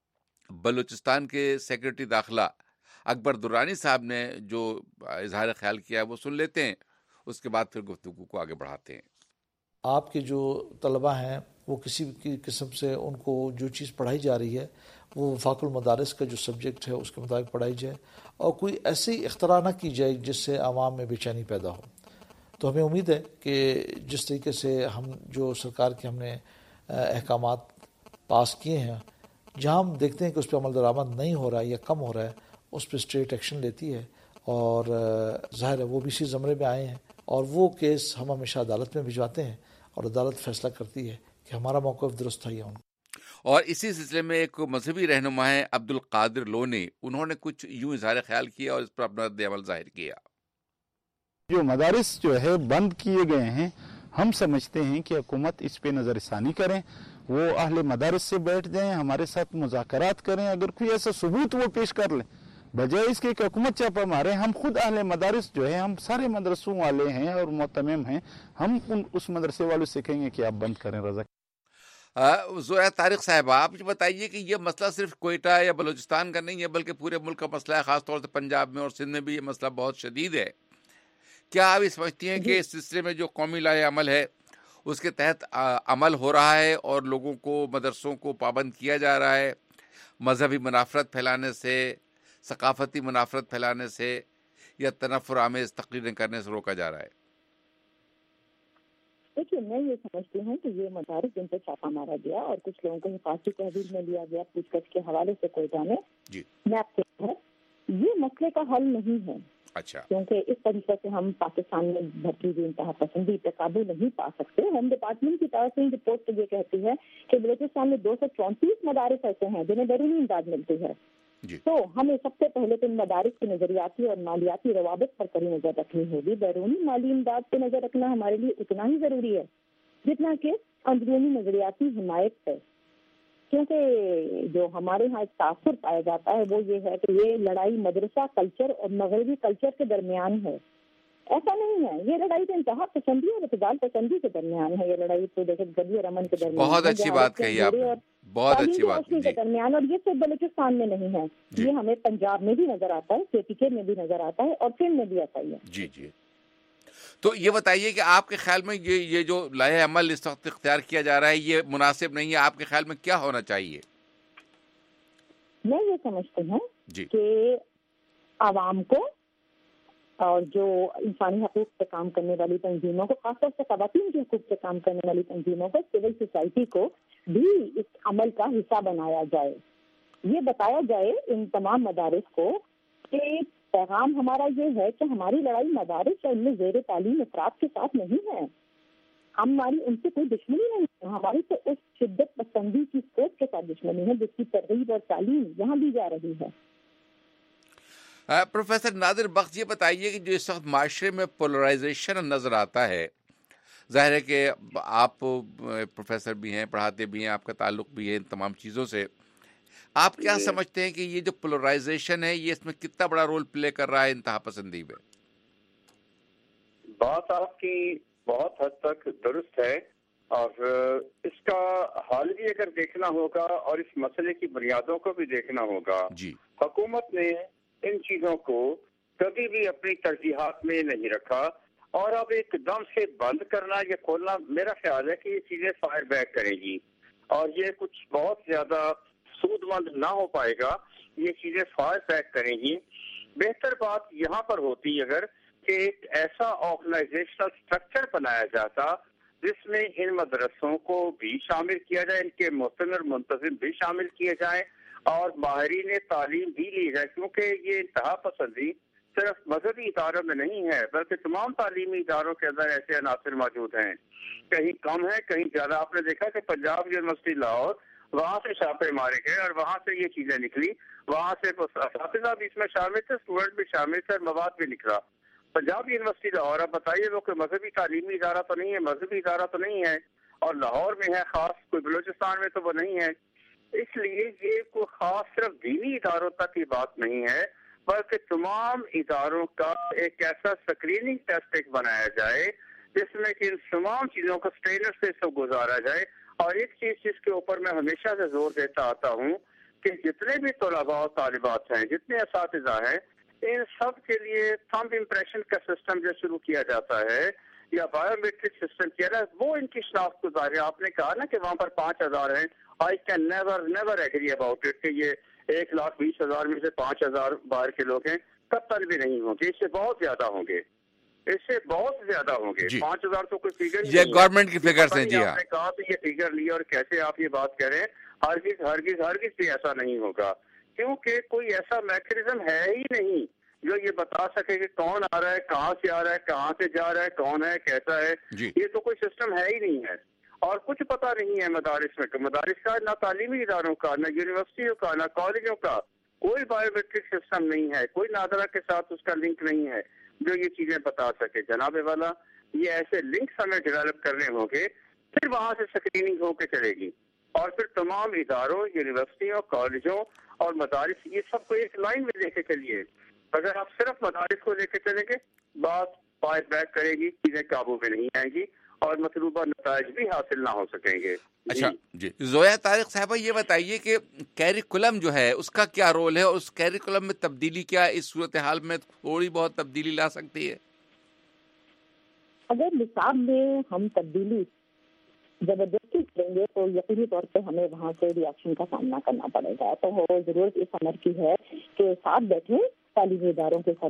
بلوچستان کے سیکرٹری داخلہ اکبر درانی صاحب نے جو اظہار خیال کیا ہے وہ سن لیتے ہیں، اس کے بعد پھر گفتگو کو آگے بڑھاتے ہیں۔ آپ کے جو طلبہ ہیں وہ کسی بھی قسم سے ان کو جو چیز پڑھائی جا رہی ہے وہ وفاق المدارس کا جو سبجیکٹ ہے اس کے مطابق پڑھائی جائے، اور کوئی ایسی اختراع نہ کی جائے جس سے عوام میں بے چینی پیدا ہو۔ تو ہمیں امید ہے کہ جس طریقے سے ہم جو سرکار کے ہم نے احکامات پاس کیے ہیں، جہاں ہم دیکھتے ہیں کہ اس پہ عمل درآمد نہیں ہو رہا ہے یا کم ہو رہا ہے، اس پہ اسٹریٹ ایکشن لیتی ہے، اور ظاہر ہے وہ بھی اسی زمرے میں آئے ہیں، اور وہ کیس ہم ہمیشہ عدالت میں بھجواتے ہیں اور عدالت فیصلہ کرتی ہے کہ ہمارا موقف درست تھا یا ان کو۔ اور اسی سلسلے میں ایک مذہبی رہنما ہے عبد القادر لونی، انہوں نے کچھ یوں اظہار خیال کیا اور اس پر اپنا رد عمل ظاہر کیا۔ جو مدارس جو ہے بند کیے گئے ہیں، ہم سمجھتے ہیں کہ حکومت اس پہ نظر ثانی کریں، وہ اہل مدارس سے بیٹھ جائیں، ہمارے ساتھ مذاکرات کریں، اگر کوئی ایسا ثبوت وہ پیش کر لیں، بجائے اس کے کہ حکومت چاپا مارے۔ ہم خود اہل مدارس جو ہے، ہم سارے مدرسوں والے ہیں اور معتمم ہیں، ہم ان اس مدرسے والوں سے کہیں گے کہ آپ بند کریں۔ رضا زویا طارق صاحب، آپ مجھے بتائیے کہ یہ مسئلہ صرف کوئٹہ یا بلوچستان کا نہیں ہے بلکہ پورے ملک کا مسئلہ ہے، خاص طور سے پنجاب میں اور سندھ میں بھی یہ مسئلہ بہت شدید ہے۔ کیا آپ یہ سمجھتی ہیں کہ اس سلسلے میں جو قومی لائحہ عمل ہے اس کے تحت عمل ہو رہا ہے اور لوگوں کو، مدرسوں کو پابند کیا جا رہا ہے، مذہبی منافرت پھیلانے سے، ثقافتی منافرت پھیلانے سے یا تنفر آمیز تقریریں کرنے سے روکا جا رہا ہے؟ دیکھیے، میں یہ سمجھتی ہوں کہ یہ مدارس جن پہ چھاپا مارا گیا اور کچھ لوگوں کو حفاظتی تحویل میں لیا گیا پوچھ گچھ کے حوالے سے کوئٹہ میں، جی میں آپ سے یہ مسئلے کا حل نہیں ہے۔ اچھا، کیونکہ اس طریقے سے ہم پاکستان میں بھرتی ہوئی انتہا پسندی پہ قابو نہیں پا سکتے۔ ہوم ڈپارٹمنٹ کی طرف سے رپورٹ تو یہ کہتی ہے کہ بلوچستان میں دو سو چونتیس مدارس ایسے ہیں جنہیں بیرونی امداد ملتی ہے۔ جی۔ تو ہمیں سب سے پہلے تو ان مدارس کے نظریاتی اور مالیاتی روابط پر کڑی نظر رکھنی ہوگی۔ بیرونی مالی امداد پہ نظر رکھنا ہمارے لیے اتنا ہی ضروری ہے جتنا کہ اندرونی نظریاتی حمایت ہے، کیونکہ جو ہمارے ہاں ایک تاثر پایا جاتا ہے وہ یہ ہے کہ یہ لڑائی مدرسہ کلچر اور مغربی کلچر کے درمیان ہے۔ ایسا نہیں ہے، یہ لڑائی تو انتہا پسندی اور اعتدال پسندی کے درمیان ہے، یہ لڑائی تو دہشت گردی اور امن کے درمیان۔ بہت اچھی بات کہی آپ نے، بہت اچھی بات کے درمیان، اور یہ صرف بلوچستان میں نہیں ہے، یہ ہمیں پنجاب میں بھی نظر آتا ہے، کے پی کے میں بھی نظر آتا ہے اور سندھ میں بھی آتا ہے۔ جی جی، تو یہ بتائیے کہ آپ کے خیال میں یہ یہ جو لائحہ عمل اس وقت اختیار کیا جا رہا ہے یہ مناسب نہیں ہے، آپ کے خیال میں کیا ہونا چاہیے؟ میں یہ سمجھتی ہوں جی کہ عوام کو اور جو انسانی حقوق پہ کام کرنے والی تنظیموں کو، خاص طور سے خواتین کے حقوق پہ کام کرنے والی تنظیموں کو، سول سوسائٹی کو بھی اس عمل کا حصہ بنایا جائے۔ یہ بتایا جائے ان تمام مدارس کو کہ پیغام ہمارا یہ ہے کہ ہماری لڑائی مدارس اور ان میں زیر تعلیم افراد کے ساتھ نہیں ہے، ہماری ان سے کوئی دشمنی نہیں ہے، ہماری تو اس شدت پسندی کی سوچ کے ساتھ دشمنی ہے جس کی ترغیب اور تعلیم یہاں دی جا رہی ہے۔ پروفیسر نادر بخش، یہ بتائیے کہ جو اس وقت معاشرے میں پولرائزیشن نظر آتا ہے، ظاہر ہے کہ آپ پروفیسر بھی ہیں، پڑھاتے بھی ہیں، آپ کا تعلق بھی ہے ان تمام چیزوں سے، آپ کیا سمجھتے ہیں کہ یہ جو پولرائزیشن ہے یہ اس میں کتنا بڑا رول پلے کر رہا ہے انتہا پسندی میں؟ بات آپ کی بہت حد تک درست ہے، اور اس کا حال بھی اگر دیکھنا ہوگا اور اس مسئلے کی بنیادوں کو بھی دیکھنا ہوگا۔ جی، حکومت نے ان چیزوں کو کبھی بھی اپنی ترجیحات میں نہیں رکھا، اور اب ایک دم سے بند کرنا یا کھولنا، میرا خیال ہے کہ یہ چیزیں فائر بیک کریں گی اور یہ کچھ بہت زیادہ سود مند نہ ہو پائے گا، یہ چیزیں فائر بیک کریں گی۔ بہتر بات یہاں پر ہوتی اگر کہ ایک ایسا آرگنائزیشنل اسٹرکچر بنایا جاتا جس میں ان مدرسوں کو بھی شامل کیا جائے، ان کے معتمر منتظم بھی شامل کیے جائیں اور ماہرین تعلیم بھی لی جائے، کیونکہ یہ انتہا پسندی صرف مذہبی اداروں میں نہیں ہے بلکہ تمام تعلیمی اداروں کے اندر ایسے عناصر موجود ہیں، کہیں کم ہے کہیں زیادہ۔ آپ نے دیکھا کہ پنجاب یونیورسٹی لاہور، وہاں سے چھاپے مارے گئے اور وہاں سے یہ چیزیں نکلی، وہاں سے اساتذہ بھی اس میں شامل تھے، اسٹوڈنٹ بھی شامل تھے، مواد بھی نکلا۔ پنجاب یونیورسٹی لاہور، اب بتائیے وہ کوئی مذہبی تعلیمی ادارہ تو نہیں ہے، مذہبی ادارہ تو نہیں ہے، اور لاہور میں ہے خاص، کوئی بلوچستان میں تو وہ نہیں ہے۔ اس لیے یہ کوئی خاص صرف دینی اداروں تک کی بات نہیں ہے بلکہ تمام اداروں کا ایک ایسا اسکریننگ ٹیسٹ ایک بنایا جائے جس میں کہ ان تمام چیزوں کو اسٹینڈرڈ سے سب گزارا جائے۔ اور ایک چیز جس کے اوپر میں ہمیشہ سے زور دیتا آتا ہوں کہ جتنے بھی طلباء اور طالبات ہیں، جتنے اساتذہ ہیں، ان سب کے لیے تھمب امپریشن کا سسٹم جو شروع کیا جاتا ہے یا بایو میٹرک سسٹم کیا جائے، وہ ان کی شناخت گزارے۔ آپ نے کہا نا کہ وہاں پر پانچ ہزار ہیں، I can never never agree about it کہ یہ ایک لاکھ بیس ہزار میں سے پانچ ہزار باہر کے لوگ ہیں، قطعاً بھی نہیں ہوں گے، اس سے بہت زیادہ ہوں گے۔ اس سے بہت زیادہ ہوں گے. پانچ ہزار تو کوئی فگر یہ گورنمنٹ کی فگرز ہیں. جی ہاں, آپ نے کہا تو یہ فگر لیا اور کیسے آپ یہ بات کہہ رہے ہیں. ہرگز ہرگز ہرگز بھی ایسا نہیں ہوگا, کیونکہ کوئی ایسا میکینزم ہے ہی نہیں جو یہ بتا سکے کہ کون آ رہا ہے, کہاں سے آ رہا ہے, کہاں سے جا رہا ہے, کون ہے, کیسا ہے. یہ تو کوئی سسٹم ہے ہی نہیں ہے. اور کچھ پتہ نہیں ہے مدارس میں, مدارس کا نہ تعلیمی اداروں کا, نہ یونیورسٹیوں کا, نہ کالجوں کا کوئی بایو میٹرک سسٹم نہیں ہے, کوئی نادرا کے ساتھ اس کا لنک نہیں ہے جو یہ چیزیں بتا سکے. جناب والا, یہ ایسے لنکس ہمیں ڈیولپ کرنے ہوں گے, پھر وہاں سے اسکریننگ ہو کے چلے گی, اور پھر تمام اداروں, یونیورسٹیوں, کالجوں اور مدارس یہ سب کو ایک لائن میں لے کے چلیے. اگر آپ صرف مدارس کو لے کے چلیں گے, بات فائٹ بیک کرے گی, چیزیں قابو میں نہیں آئیں گی اور مطلوبہ نتائج بھی حاصل نہ ہو سکیں گے. اچھا جی, زویا طارق صاحبہ یہ بتائیے کہ کیریکولم جو ہے اس کا کیا رول ہے, اور اس کیریکولم میں تبدیلی کیا اس صورتحال میں تھوڑی بہت تبدیلی لا سکتی ہے؟ اگر نصاب میں ہم تبدیلی زبردستی کریں گے تو یقینی طور پہ ہمیں وہاں سے ریئیکشن کا سامنا کرنا پڑے گا. تو وہ ضرورت اس امر کی ہے کہ ساتھ بیٹھیں تعلیمی اداروں کے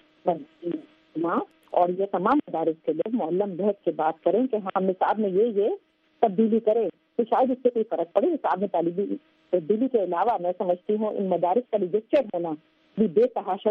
سربراہ اور یہ تمام مدارس کے لوگ معلم بحث سے بات کریں کہ ہم نصاب میں یہ یہ تبدیلی کریں, تو شاید اس سے کوئی فرق پڑے. نصاب میں تعلیمی تبدیلی کے علاوہ میں سمجھتی ہوں ان مدارس کا رجسٹر ہونا بھی بے تحاشا.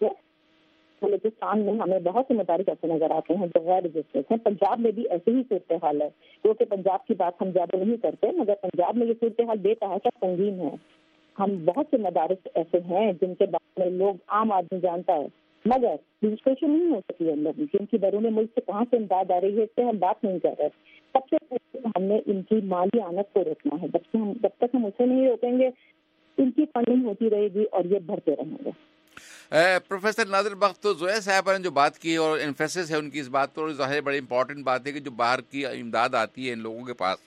بلوچستان میں ہمیں بہت سے مدارس ایسے نظر آتے ہیں جو غیر رجسٹرڈ ہیں. پنجاب میں بھی ایسی ہی صورتحال ہے, کیونکہ پنجاب کی بات ہم زیادہ نہیں کرتے, مگر پنجاب میں یہ صورتحال بے تحاشا سنگین ہے. ہم بہت سے مدارس ایسے ہیں جن کے بارے میں لوگ عام آدمی جانتا ہے, مگر رجسٹریشن نہیں ہو سکی ہے لوگوں کی. ان کی بیرون ملک سے کہاں سے امداد آ رہی ہے اس سے ہم بات نہیں کر رہے. سب سے پہلے ہم نے ان کی مالی آمد کو روکنا ہے. جب ہم جب تک ہم اسے نہیں روکیں گے ان کی فنڈنگ ہوتی رہے گی اور یہ بڑھتے رہیں گے. پروفیسر نادر بخت, تو زویا صاحبہ نے جو بات کی اور انفیسس ہے ان کی اس بات پر, ظاہر بڑی امپورٹنٹ بات ہے کہ جو باہر کی امداد آتی ہے ان لوگوں کے پاس,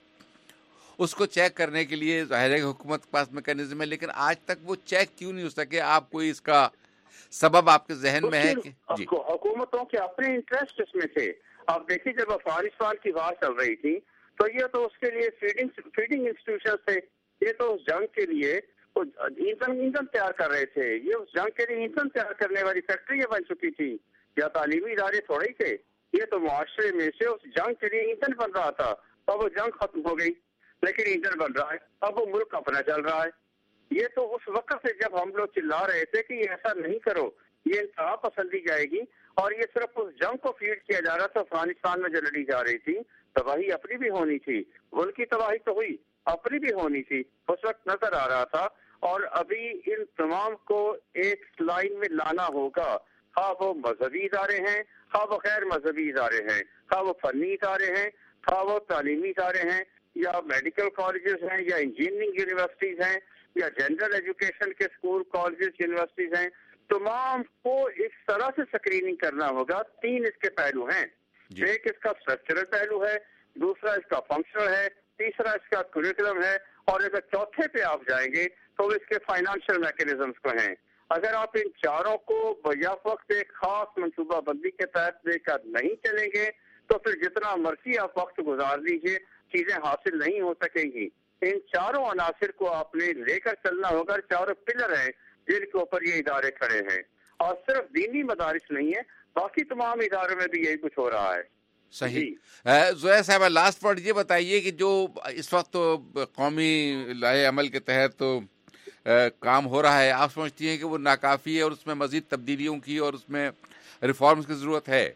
اس کو چیک کرنے کے لیے ظاہر ہے کہ حکومت کے پاس میکینزم ہے, لیکن آج تک وہ چیک کیوں نہیں ہو سکے؟ آپ کوئی اس کا سبب آپ کے ذہن میں ہے کہ جی حکومتوں کے اپنے انٹرسٹ اس میں تھے. آپ دیکھیے جب افغانستان کی بات چل رہی تھی تو یہ تو اس کے لیے فیڈنگ فیڈنگ انسٹیٹیوشن تھے, یہ تو اس جنگ کے لیے ایندھن ایندھن تیار کر رہے تھے. یہ اس جنگ کے لیے ایندھن تیار کرنے والی فیکٹری بن چکی تھی, یا تعلیمی ادارے تھوڑے ہی تھے. یہ تو معاشرے میں سے اس جنگ کے لیے ایندھن بن رہا تھا. اب وہ جنگ ختم ہو گئی لیکن ایندھن بن رہا ہے, اب وہ ملک اپنا چل رہا ہے. یہ تو اس وقت سے جب ہم لوگ چلا رہے تھے کہ یہ ایسا نہیں کرو, یہ انتہا پسندی جائے گی, اور یہ صرف اس جنگ کو فیڈ کیا جا رہا تھا. افغانستان میں جو لڑی جا رہی تھی تباہی اپنی بھی ہونی تھی, ملک کی تباہی تو ہوئی, اپنی بھی ہونی تھی, اس وقت نظر آ رہا تھا. اور ابھی ان تمام کو ایک لائن میں لانا ہوگا, خواہ وہ مذہبی ادارے ہیں, خواہ وہ غیر مذہبی ادارے ہیں, خواہ وہ فنی ادارے ہیں, خواہ وہ تعلیمی ادارے ہیں, یا میڈیکل کالجز ہیں, یا انجینئرنگ یونیورسٹیز ہیں, یا جنرل ایجوکیشن کے اسکول کالجز یونیورسٹیز ہیں. تمام کو اس طرح سے اسکریننگ کرنا ہوگا. تین اس کے پہلو ہیں, ایک اس کا اسٹرکچرل پہلو ہے, دوسرا اس کا فنکشنل ہے, تیسرا اس کا کریکولم ہے, اور اگر چوتھے پہ آپ جائیں گے تو اس کے فائنانشیل میکینزمز کو ہیں. اگر آپ ان چاروں کو بیا وقت ایک خاص منصوبہ بندی کے تحت لے کر نہیں چلیں گے تو پھر جتنا مرضی آپ وقت گزار دیجیے چیزیں حاصل نہیں ہو سکیں گی. ان چاروں عناصر کو آپ نے لے کر چلنا ہوگا. چاروں پلر ہیں جن کے اوپر یہ ادارے کھڑے ہیں, اور صرف دینی مدارس نہیں ہیں, باقی تمام اداروں میں بھی یہی کچھ ہو رہا ہے. صحیح. زویا صاحبہ, لاسٹ ورڈ یہ بتائیے کہ جو اس وقت قومی لائحہ عمل کے تحت تو کام ہو رہا ہے, آپ سمجھتی ہیں کہ وہ ناکافی ہے اور اس میں مزید تبدیلیوں کی اور اس میں ریفارمز کی ضرورت ہے؟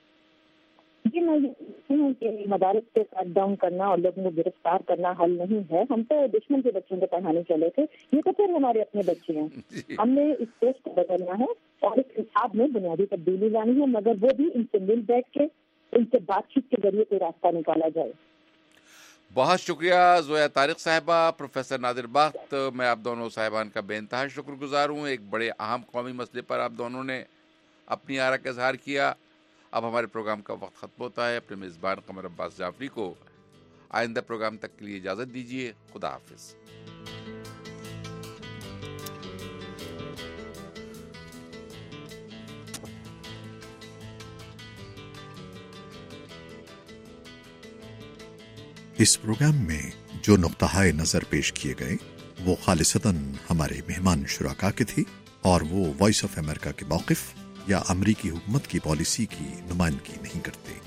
جی میں یہ ہوں کہ مدارس کے کٹ ڈاؤن کرنا اور لوگوں کو گرفتار کرنا حل نہیں ہے. ہم تو دشمن کے بچوں کو پڑھانے چلے تھے, یہ تو پھر ہمارے اپنے بچے ہیں. ہم نے اس سوچ کو بدلنا ہے اور اس حساب میں بنیادی تبدیلی لانی ہے, مگر وہ بھی ان سے مل بیٹھ کے ان سے بات چیت کے ذریعے کوئی راستہ نکالا جائے. بہت شکریہ زویا طارق صاحبہ, پروفیسر نادر بخت. میں آپ دونوں صاحبان کا بے انتہا شکر گزار ہوں. ایک بڑے اہم قومی مسئلے پر آپ دونوں نے اپنی آرا کا اظہار کیا. اب ہمارے پروگرام کا وقت ختم ہوتا ہے. اپنے میزبان قمر عباس جعفری کو آئندہ پروگرام تک کے لیے اجازت دیجیے. خدا حافظ. اس پروگرام میں جو نقطہ نظر پیش کیے گئے وہ خالصتاً ہمارے مہمان شرکا کے تھے اور وہ وائس آف امریکہ کے موقف या अमरीकी हुकूमत की पॉलिसी की नुमाइंदगी नहीं करते।